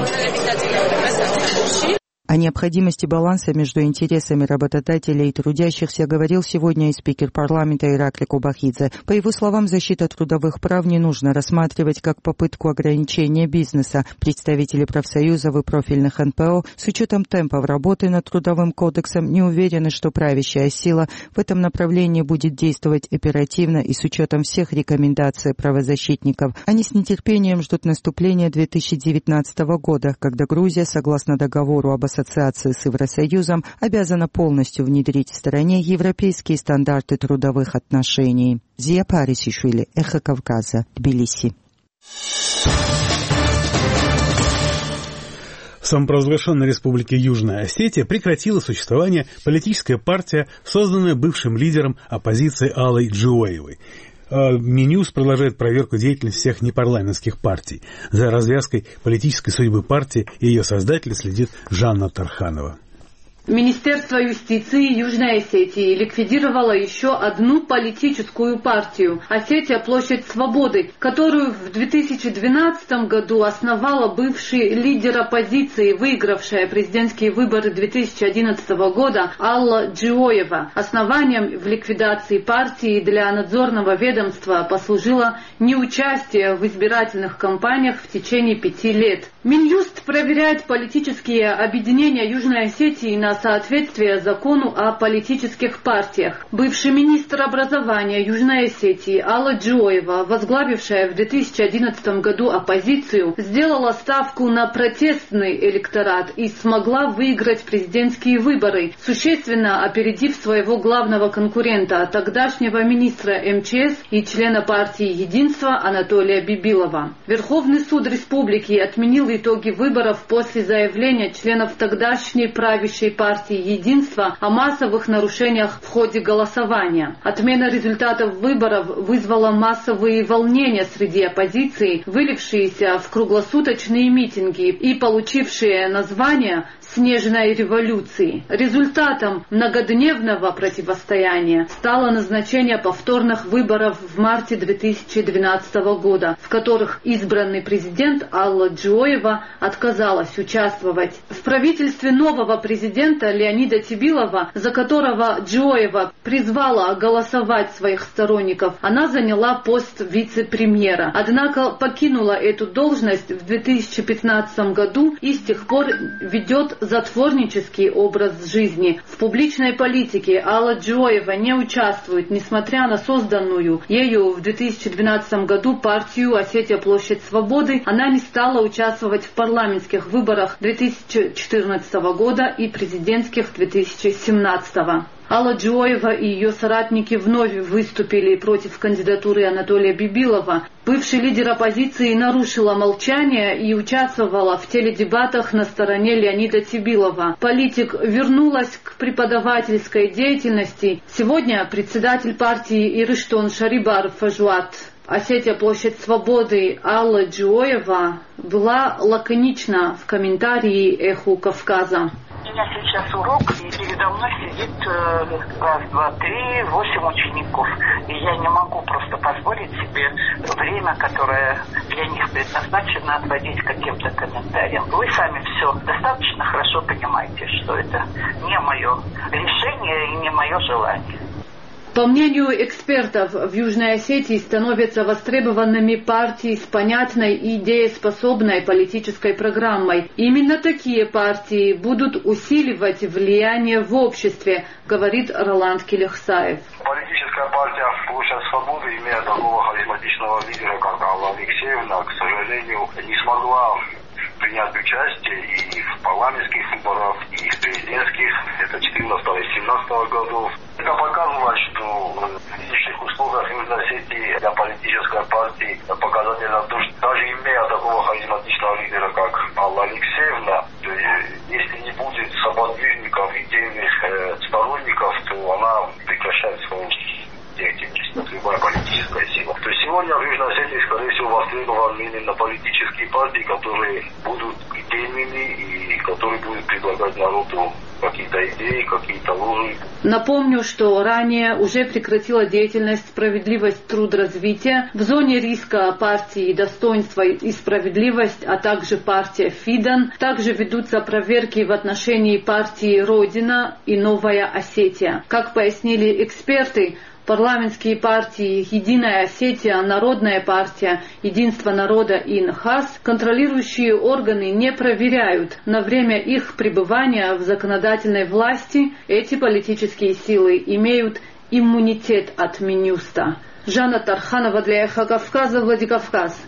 О необходимости баланса между интересами работодателей и трудящихся говорил сегодня и спикер парламента Иракли Кубахидзе. По его словам, защита трудовых прав не нужно рассматривать как попытку ограничения бизнеса. Представители профсоюзов и профильных НПО с учетом темпов работы над Трудовым кодексом не уверены, что правящая сила в этом направлении будет действовать оперативно и с учетом всех рекомендаций правозащитников. Они с нетерпением ждут наступления 2019 года, когда Грузия, согласно договору об ассоциации с Евросоюзом, обязана полностью внедрить в стране европейские стандарты трудовых отношений. Зия Парисишвили, Эхо Кавказа, Тбилиси. В самопровозглашенной республике Южная Осетия прекратила существование политическая партия, созданная бывшим лидером оппозиции Аллой Джиоевой. Минюс продолжает проверку деятельности всех непарламентских партий. За развязкой политической судьбы партии и ее создателя следит Жанна Тарханова. Министерство юстиции Южной Осетии ликвидировало еще одну политическую партию – Осетия Площадь Свободы, которую в 2012 году основала бывший лидер оппозиции, выигравшая президентские выборы 2011 года Алла Джиоева. Основанием в ликвидации партии для надзорного ведомства послужило неучастие в избирательных кампаниях в течение 5 лет. Минюст проверяет политические объединения Южной Осетии на соответствие закону о политических партиях. Бывший министр образования Южной Осетии Алла Джиоева, возглавившая в 2011 году оппозицию, сделала ставку на протестный электорат и смогла выиграть президентские выборы, существенно опередив своего главного конкурента, тогдашнего министра МЧС и члена партии «Единство» Анатолия Бибилова. Верховный суд республики отменил итоги выборов после заявления членов тогдашней правящей партии «Единство» о массовых нарушениях в ходе голосования. Отмена результатов выборов вызвала массовые волнения среди оппозиции, вылившиеся в круглосуточные митинги и получившие название снежной революции. Результатом многодневного противостояния стало назначение повторных выборов в марте 2012 года, в которых избранный президент Алла Джоева отказалась участвовать. В правительстве нового президента Леонида Тибилова, за которого Джоева призвала голосовать своих сторонников, она заняла пост вице-премьера. Однако покинула эту должность в 2015 году и с тех пор ведет затворнический образ жизни. В публичной политике Алла Джоева не участвует, несмотря на созданную ею в 2012 году партию «Осетия. Площадь свободы». Она не стала участвовать в парламентских выборах 2014 года и президентских 2017 года. Алла Джоева и ее соратники вновь выступили против кандидатуры Анатолия Бибилова. Бывший лидер оппозиции нарушила молчание и участвовала в теледебатах на стороне Леонида Тибилова. Политик вернулась к преподавательской деятельности. Сегодня председатель партии Ирыштон Шарибар Фажуат «Осетия. Площадь свободы» Алла Джоева была лаконична в комментарии «Эху Кавказа». У меня сейчас урок, и передо мной сидит 8 учеников. И я не могу просто позволить себе время, которое для них предназначено, отводить каким-то комментариям. Вы сами все достаточно хорошо понимаете, что это не мое решение и не мое желание. По мнению экспертов, в Южной Осетии становятся востребованными партии с понятной и дееспособной политической программой. Именно такие партии будут усиливать влияние в обществе, говорит Роланд Келехсаев. Политическая партия «Площадь свободы», имея такого харизматичного лидера, как Алла Алексеевна, к сожалению, не смогла принять участие и в парламентских выборах, и в президентских, это 14 и 17 годов. Это показывает, что в нынешних условиях Южной Осетии для политической партии показательно то, что даже имея такого харизматичного лидера, как Алла Алексеевна, если не будет сподвижников, идейных сторонников, то она прекращает свою деятельность, любая политическая сила. То есть сегодня в Южной Осетии, скорее всего, востребованы именно политические партии, которые будут идейными и которые будут предлагать народу какие-то идеи, какие-то лозунги. Напомню, что ранее уже прекратила деятельность «Справедливость. Труд. Развитие». В зоне риска партии «Достоинство и справедливость», а также партия «Фидан». Также ведутся проверки в отношении партии «Родина» и «Новая Осетия». Как пояснили эксперты, парламентские партии «Единая Осетия», «Народная партия», «Единство народа» и «НХАС» контролирующие органы не проверяют. На время их пребывания в законодательной власти эти политические силы имеют иммунитет от Минюста. Жанна Тарханова для «Эхо Кавказа», Владикавказ.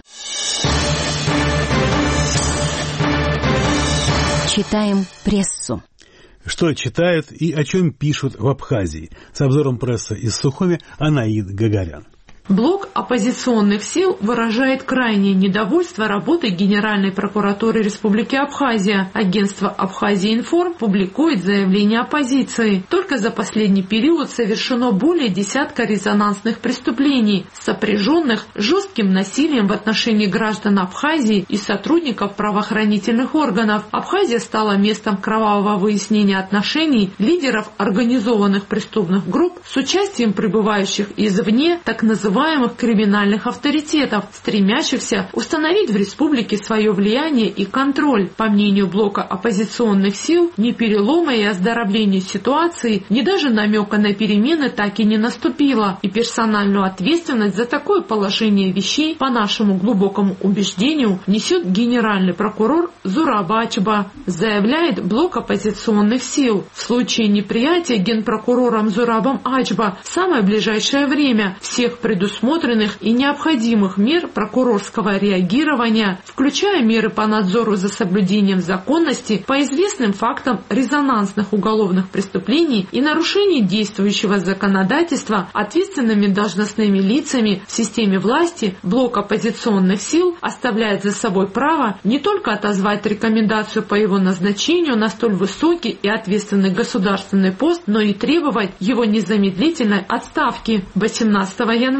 Читаем прессу. Что читают и о чем пишут в Абхазии. С обзором прессы из Сухуми Анаид Гагарян. Блок оппозиционных сил выражает крайнее недовольство работой Генеральной прокуратуры Республики Абхазия. Агентство «Абхазия-Информ» публикует заявление оппозиции. Только за последний период совершено более десятка резонансных преступлений, сопряженных жестким насилием в отношении граждан Абхазии и сотрудников правоохранительных органов. Абхазия стала местом кровавого выяснения отношений лидеров организованных преступных групп с участием прибывающих извне так называемых криминальных авторитетов, стремящихся установить в республике свое влияние и контроль. По мнению блока оппозиционных сил, ни перелома и оздоровления ситуации, ни даже намека на перемены так и не наступило. И персональную ответственность за такое положение вещей, по нашему глубокому убеждению, несет генеральный прокурор Зураб Ачба, заявляет блок оппозиционных сил. В случае неприятия генпрокурором Зурабом Ачба в самое ближайшее время всех предусмотренных и необходимых мер прокурорского реагирования, включая меры по надзору за соблюдением законности по известным фактам резонансных уголовных преступлений и нарушений действующего законодательства ответственными должностными лицами в системе власти, блок оппозиционных сил оставляет за собой право не только отозвать рекомендацию по его назначению на столь высокий и ответственный государственный пост, но и требовать его незамедлительной отставки. 18 января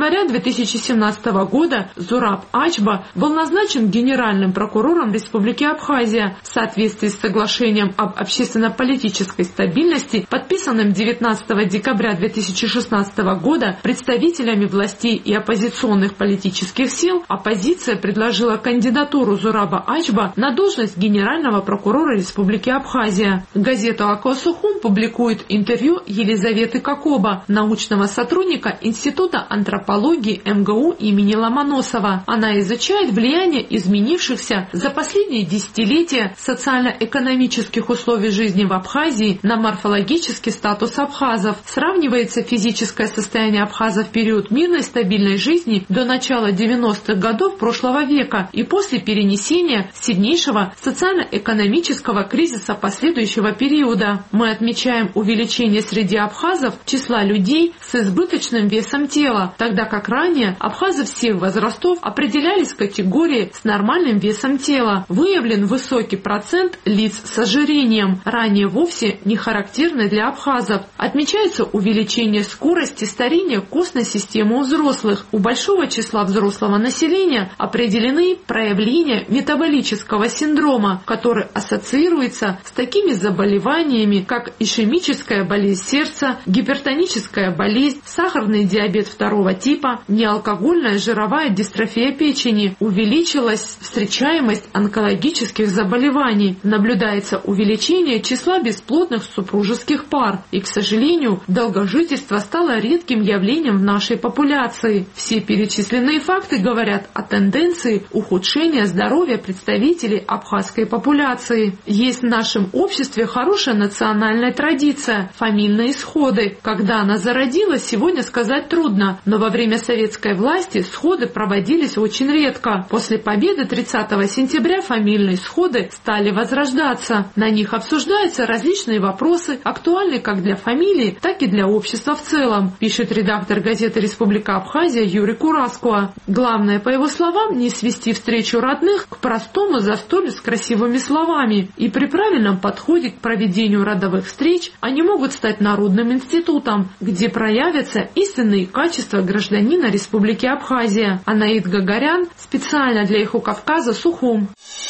января 2017 года Зураб Ачба был назначен генеральным прокурором Республики Абхазия в соответствии с соглашением об общественно-политической стабильности, подписанным 19 декабря 2016 года представителями властей и оппозиционных политических сил. Оппозиция предложила кандидатуру Зураба Ачба на должность генерального прокурора Республики Абхазия. Газету «Акосухум» публикует интервью Елизаветы Кокоба, научного сотрудника Института антропологии МГУ имени Ломоносова. Она изучает влияние изменившихся за последние десятилетия социально-экономических условий жизни в Абхазии на морфологический статус абхазов. Сравнивается физическое состояние абхазов в период мирной стабильной жизни до начала 90-х годов прошлого века и после перенесения сильнейшего социально-экономического кризиса последующего периода. Мы отмечаем увеличение среди абхазов числа людей с избыточным весом тела, тогда как ранее абхазы всех возрастов определялись в категории с нормальным весом тела. Выявлен высокий процент лиц с ожирением, ранее вовсе не характерный для абхазов. Отмечается увеличение скорости старения костной системы у взрослых. У большого числа взрослого населения определены проявления метаболического синдрома, который ассоциируется с такими заболеваниями, как ишемическая болезнь сердца, гипертоническая болезнь, сахарный диабет второго типа, неалкогольная жировая дистрофия печени. Увеличилась встречаемость онкологических заболеваний. Наблюдается увеличение числа бесплодных супружеских пар. И, к сожалению, долгожительство стало редким явлением в нашей популяции. Все перечисленные факты говорят о тенденции ухудшения здоровья представителей абхазской популяции. Есть в нашем обществе хорошая национальная традиция – фамильные сходы. Когда она зародилась, сегодня сказать трудно, но во время советской власти сходы проводились очень редко. После победы 30 сентября фамильные сходы стали возрождаться. На них обсуждаются различные вопросы, актуальные как для фамилии, так и для общества в целом, пишет редактор газеты «Республика Абхазия» Юрий Кураскуа. Главное, по его словам, не свести встречу родных к простому застолью с красивыми словами. И при правильном подходе к проведению родовых встреч они могут стать народным институтом, где проявятся истинные качества гражданина Республики Абхазия. Анаид Гагарян специально для Эхо Кавказа, Сухум.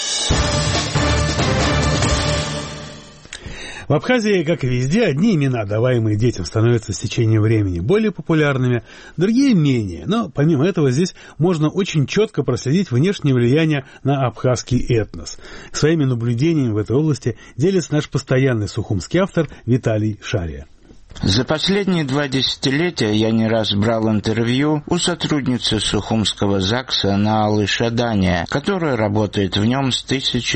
В Абхазии, как и везде, одни имена, даваемые детям, становятся с течением времени более популярными, другие менее. Но помимо этого здесь можно очень четко проследить внешнее влияние на абхазский этнос. Своими наблюдениями в этой области делится наш постоянный сухумский автор Виталий Шария. За последние 2 десятилетия я не раз брал интервью у сотрудницы Сухумского ЗАГСа Наалы Шадания, которая работает в нем с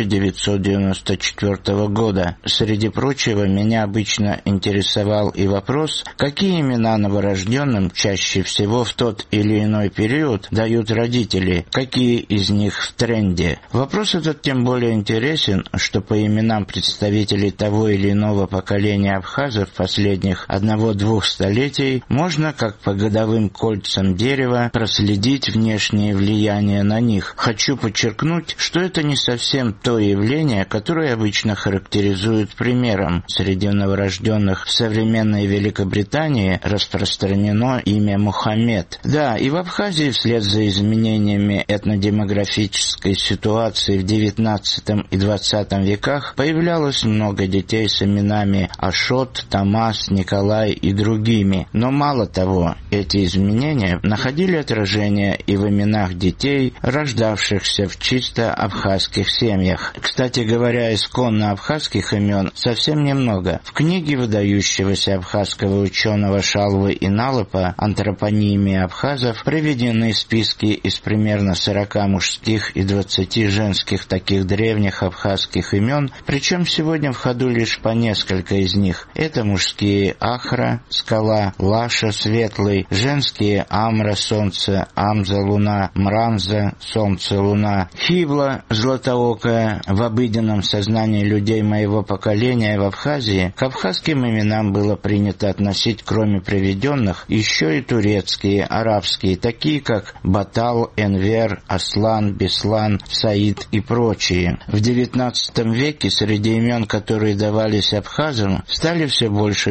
1994 года. Среди прочего, меня обычно интересовал и вопрос, какие имена новорожденным чаще всего в тот или иной период дают родители, какие из них в тренде. Вопрос этот тем более интересен, что по именам представителей того или иного поколения абхазов последних 1-2 столетий можно, как по годовым кольцам дерева, проследить внешнее влияние на них. Хочу подчеркнуть, что это не совсем то явление, которое обычно характеризуют примером. Среди новорожденных в современной Великобритании распространено имя Мухаммед. Да, и в Абхазии вслед за изменениями этнодемографической ситуации в XIX и XX веках появлялось много детей с именами Ашот, Тамас, Николай и другими. Но мало того, эти изменения находили отражение и в именах детей, рождавшихся в чисто абхазских семьях. Кстати говоря, исконно абхазских имен совсем немного. В книге выдающегося абхазского ученого Шалвы Иналопа «Антропонимия абхазов» приведены списки из примерно 40 мужских и 20 женских таких древних абхазских имен, причем сегодня в ходу лишь по несколько из них. Это мужские Ахра, скала, Лаша, светлый, женские Амра, солнце, Амза, луна, Мрамза, солнце, луна, Хибла, златоокая. В обыденном сознании людей моего поколения в Абхазии к абхазским именам было принято относить, кроме приведенных, еще и турецкие, арабские, такие как Батал, Энвер, Аслан, Беслан, Саид и прочие. В XIX веке среди имен, которые давались абхазам, стали все больше появляться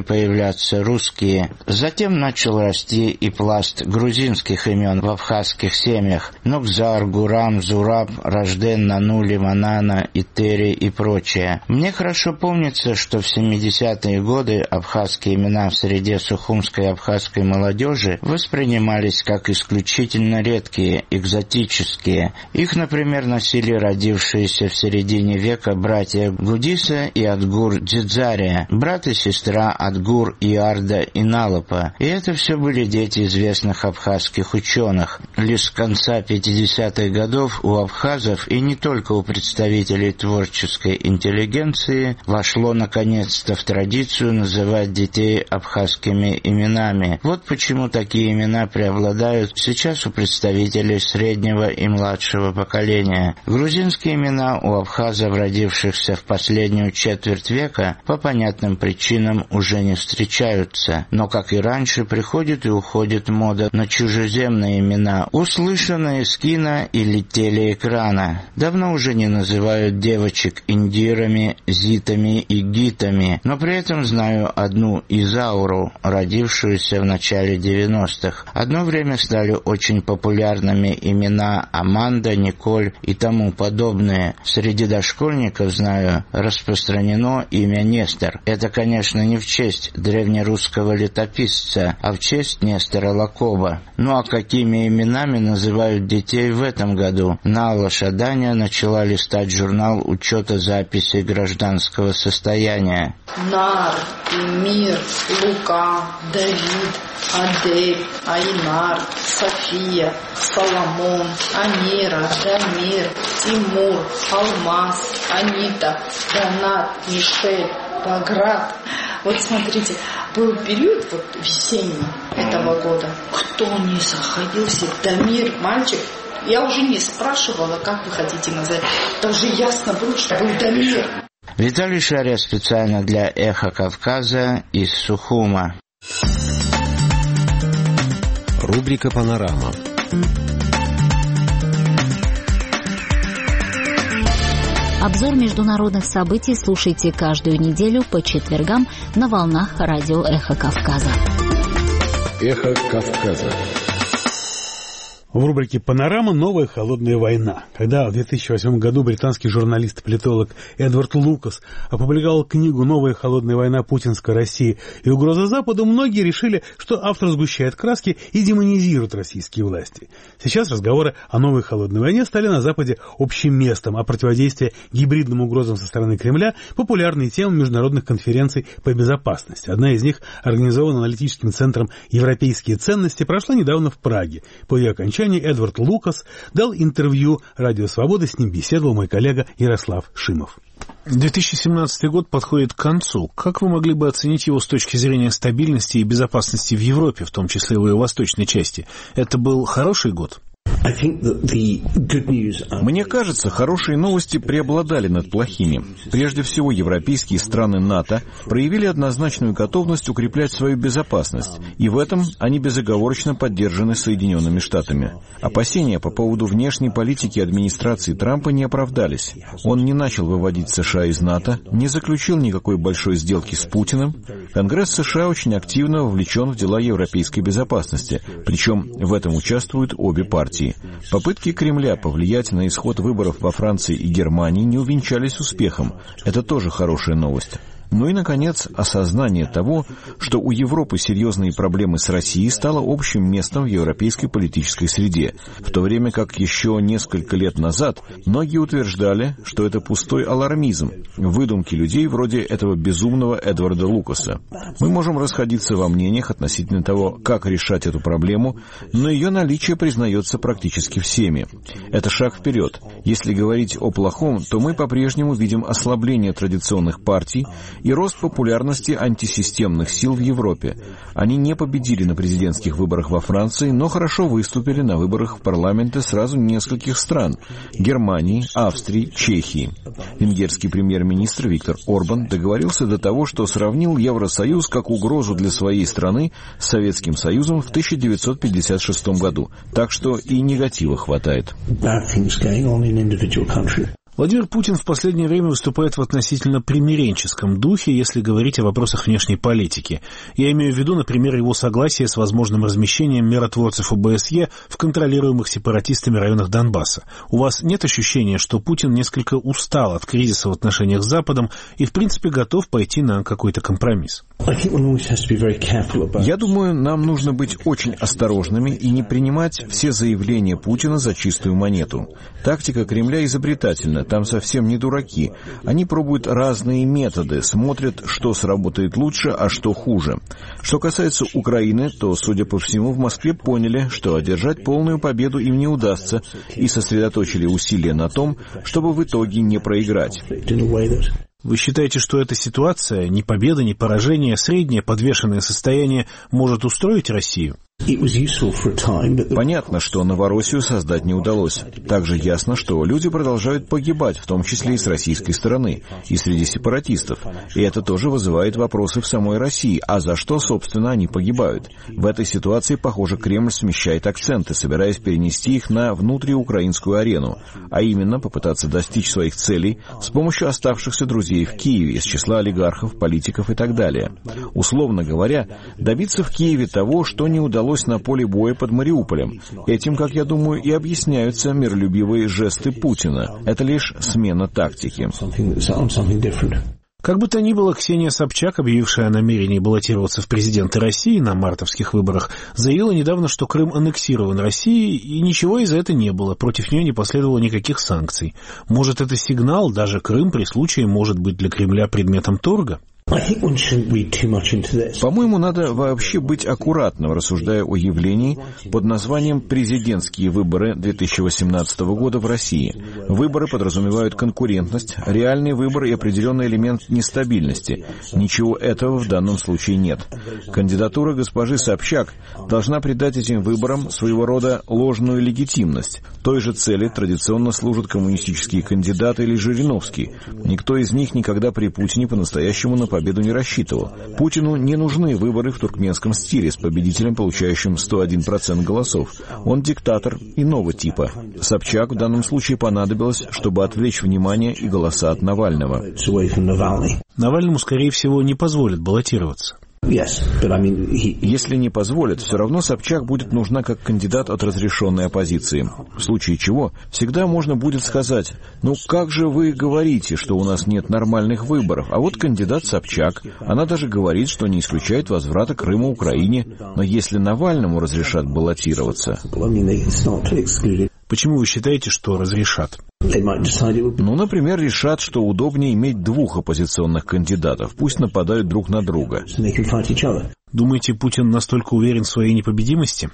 появляться русские. Затем начал расти и пласт грузинских имен в абхазских семьях: Нукзар, Гурам, Зураб, Рожден, Нанули, Манана, Итери и прочее. Мне хорошо помнится, что в 70-е годы абхазские имена в среде сухумской абхазской молодежи воспринимались как исключительно редкие, экзотические. Их, например, носили родившиеся в середине века братья Гудиса и Адгур Дзидзария, брат и сестра Адгур и Арда Иналопа. И это все были дети известных абхазских ученых. Лишь с конца 50-х годов у абхазов, и не только у представителей творческой интеллигенции, вошло наконец-то в традицию называть детей абхазскими именами. Вот почему такие имена преобладают сейчас у представителей среднего и младшего поколения. Грузинские имена у абхазов, родившихся в последнюю четверть века, по понятным причинам уже не встречаются. Но, как и раньше, приходит и уходит мода на чужеземные имена, услышанные с кино или телеэкрана. Давно уже не называют девочек индирами, зитами и гитами, но при этом знаю одну Изауру, родившуюся в начале 90-х. Одно время стали очень популярными имена Аманда, Николь и тому подобные. Среди дошкольников, знаю, распространено имя Нестор. Это, конечно, не в честь древнерусского летописца, а в честь Нестора Лакоба. Ну а какими именами называют детей в этом году? Нала Шаданя начала листать журнал учета записей гражданского состояния. Нар, Эмир, Лука, Давид, Адель, Айнар, София, Соломон, Амира, Дамир, Тимур, Алмаз, Анита, Донат, Мишель, Баграт. Вот смотрите, был период вот весенний этого года. Кто не заходился? Дамир, мальчик. Я уже не спрашивала, как вы хотите назвать. Это уже ясно было, что был Дамир. Виталий Шария специально для «Эхо Кавказа» из Сухума. Рубрика «Панорама». Обзор международных событий слушайте каждую неделю по четвергам на волнах радио «Эхо Кавказа». «Эхо Кавказа». В рубрике «Панорама. Новая холодная война». Когда в 2008 году британский журналист-политолог Эдвард Лукас опубликовал книгу «Новая холодная война. Путинской России и угроза Западу», многие решили, что автор сгущает краски и демонизирует российские власти. Сейчас разговоры о новой холодной войне стали на Западе общим местом, а противодействие гибридным угрозам со стороны Кремля – популярной темой международных конференций по безопасности. Одна из них, организована аналитическим центром «Европейские ценности», прошла недавно в Праге. По ее окончании Эдвард Лукас дал интервью «Радио Свобода», с ним беседовал мой коллега Ярослав Шимов. 2017 год подходит к концу. Как вы могли бы оценить его с точки зрения стабильности и безопасности в Европе, в том числе в ее восточной части? Это был хороший год? Мне кажется, хорошие новости преобладали над плохими. Прежде всего, европейские страны НАТО проявили однозначную готовность укреплять свою безопасность, и в этом они безоговорочно поддержаны Соединенными Штатами. Опасения по поводу внешней политики администрации Трампа не оправдались. Он не начал выводить США из НАТО, не заключил никакой большой сделки с Путиным. Конгресс США очень активно вовлечен в дела европейской безопасности, причем в этом участвуют обе партии. Попытки Кремля повлиять на исход выборов во Франции и Германии не увенчались успехом. Это тоже хорошая новость. Ну и, наконец, осознание того, что у Европы серьезные проблемы с Россией, стало общим местом в европейской политической среде, в то время как еще несколько лет назад многие утверждали, что это пустой алармизм, выдумки людей вроде этого безумного Эдварда Лукаса. Мы можем расходиться во мнениях относительно того, как решать эту проблему, но ее наличие признается практически всеми. Это шаг вперед. Если говорить о плохом, то мы по-прежнему видим ослабление традиционных партий и рост популярности антисистемных сил в Европе. Они не победили на президентских выборах во Франции, но хорошо выступили на выборах в парламенты сразу нескольких стран – Германии, Австрии, Чехии. Венгерский премьер-министр Виктор Орбан договорился до того, что сравнил Евросоюз как угрозу для своей страны с Советским Союзом в 1956 году. Так что и негатива хватает. Владимир Путин в последнее время выступает в относительно примиренческом духе, если говорить о вопросах внешней политики. Я имею в виду, например, его согласие с возможным размещением миротворцев ОБСЕ в контролируемых сепаратистами районах Донбасса. У вас нет ощущения, что Путин несколько устал от кризиса в отношениях с Западом и, в принципе, готов пойти на какой-то компромисс? Я думаю, нам нужно быть очень осторожными и не принимать все заявления Путина за чистую монету. Тактика Кремля изобретательна, там совсем не дураки. Они пробуют разные методы, смотрят, что сработает лучше, а что хуже. Что касается Украины, то, судя по всему, в Москве поняли, что одержать полную победу им не удастся, и сосредоточили усилия на том, чтобы в итоге не проиграть. Вы считаете, что эта ситуация, ни победа, ни поражение, среднее подвешенное состояние, может устроить Россию? Понятно, что Новороссию создать не удалось. Также ясно, что люди продолжают погибать, в том числе и с российской стороны, и среди сепаратистов. И это тоже вызывает вопросы в самой России. А за что, собственно, они погибают? В этой ситуации, похоже, Кремль смещает акценты, собираясь перенести их на внутриукраинскую арену, а именно попытаться достичь своих целей с помощью оставшихся друзей в Киеве из числа олигархов, политиков и так далее. Условно говоря, добиться в Киеве того, что не удалось на поле боя под Мариуполем. Этим, как я думаю, и объясняются миролюбивые жесты Путина. Это лишь смена тактики. Как бы то ни было, Ксения Собчак, объявившая о намерении баллотироваться в президенты России на мартовских выборах, заявила недавно, что Крым аннексирован Россией, и ничего из-за этого не было, против нее не последовало никаких санкций. Может, это сигнал, даже Крым при случае может быть для Кремля предметом торга? По-моему, надо вообще быть аккуратным, рассуждая о явлении под названием «президентские выборы 2018 года в России». Выборы подразумевают конкурентность, реальный выбор и определенный элемент нестабильности. Ничего этого в данном случае нет. Кандидатура госпожи Собчак должна придать этим выборам своего рода ложную легитимность. Той же цели традиционно служат коммунистические кандидаты или Жириновский. Никто из них никогда при Путине по-настоящему на победу не рассчитывал. Путину не нужны выборы в туркменском стиле с победителем, получающим 101% голосов. Он диктатор иного типа. Собчак в данном случае понадобилось, чтобы отвлечь внимание и голоса от Навального. Навальному, скорее всего, не позволят баллотироваться. Если не позволят, все равно Собчак будет нужна как кандидат от разрешенной оппозиции. В случае чего, всегда можно будет сказать: «Ну как же вы говорите, что у нас нет нормальных выборов? А вот кандидат Собчак, она даже говорит, что не исключает возврата Крыма Украине. Но если Навальному разрешат баллотироваться...» Почему вы считаете, что разрешат? Ну, например, решат, что удобнее иметь двух оппозиционных кандидатов. Пусть нападают друг на друга. Думаете, Путин настолько уверен в своей непобедимости?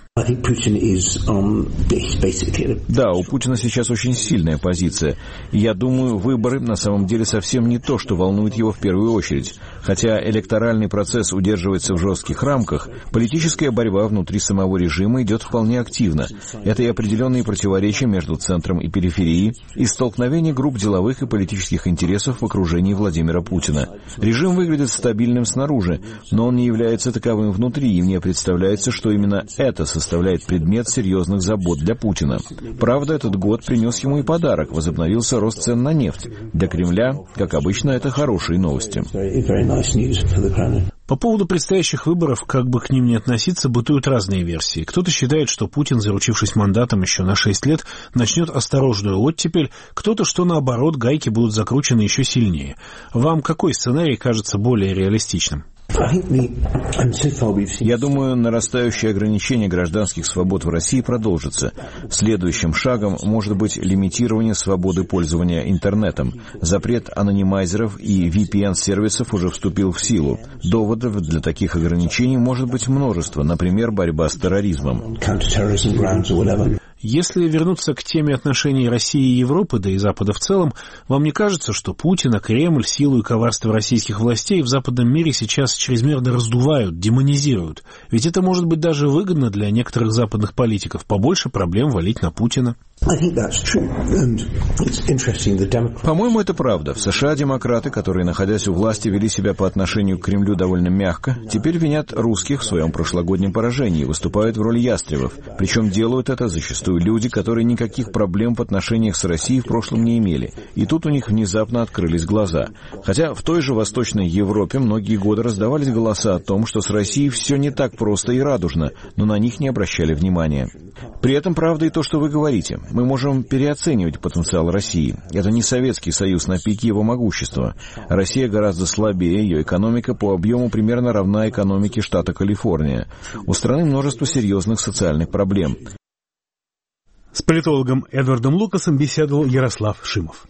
Да, у Путина сейчас очень сильная позиция. И я думаю, выборы на самом деле совсем не то, что волнует его в первую очередь. Хотя электоральный процесс удерживается в жестких рамках, политическая борьба внутри самого режима идет вполне активно. Это и определенные противоречия между центром и периферией, и столкновение групп деловых и политических интересов в окружении Владимира Путина. Режим выглядит стабильным снаружи, но он не является таковым внутри, и мне представляется, что именно это составляет предмет серьезных забот для Путина. Правда, этот год принес ему и подарок. Возобновился рост цен на нефть. Для Кремля, как обычно, это хорошие новости. По поводу предстоящих выборов, как бы к ним ни относиться, бытуют разные версии. Кто-то считает, что Путин, заручившись мандатом еще на 6 лет, начнет осторожную оттепель, кто-то, что наоборот, гайки будут закручены еще сильнее. Вам какой сценарий кажется более реалистичным? Я думаю, нарастающее ограничение гражданских свобод в России продолжится. Следующим шагом может быть лимитирование свободы пользования интернетом. Запрет анонимайзеров и VPN-сервисов уже вступил в силу. Доводов для таких ограничений может быть множество, например, борьба с терроризмом. Если вернуться к теме отношений России и Европы, да и Запада в целом, вам не кажется, что Путин, Кремль, силу и коварство российских властей в западном мире сейчас чрезмерно раздувают, демонизируют? Ведь это может быть даже выгодно для некоторых западных политиков, побольше проблем валить на Путина. По-моему, это правда. В США демократы, которые, находясь у власти, вели себя по отношению к Кремлю довольно мягко, теперь винят русских в своем прошлогоднем поражении и выступают в роли ястребов. Причем делают это зачастую люди, которые никаких проблем в отношениях с Россией в прошлом не имели. И тут у них внезапно открылись глаза. Хотя в той же Восточной Европе многие годы раздавались голоса о том, что с Россией все не так просто и радужно, но на них не обращали внимания. При этом правда и то, что вы говорите. Мы можем переоценивать потенциал России. Это не Советский Союз на пике его могущества. Россия гораздо слабее, ее экономика по объему примерно равна экономике штата Калифорния. У страны множество серьезных социальных проблем. С политологом Эдвардом Лукасом беседовал Ярослав Шимов.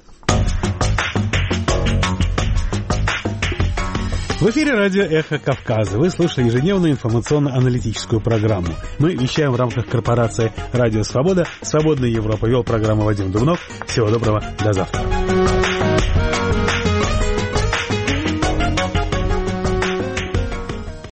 В эфире радио «Эхо Кавказа». Вы слушали ежедневную информационно-аналитическую программу. Мы вещаем в рамках корпорации «Радио Свобода». «Свободная Европа». Вел программу Вадим Дубнов. Всего доброго. До завтра.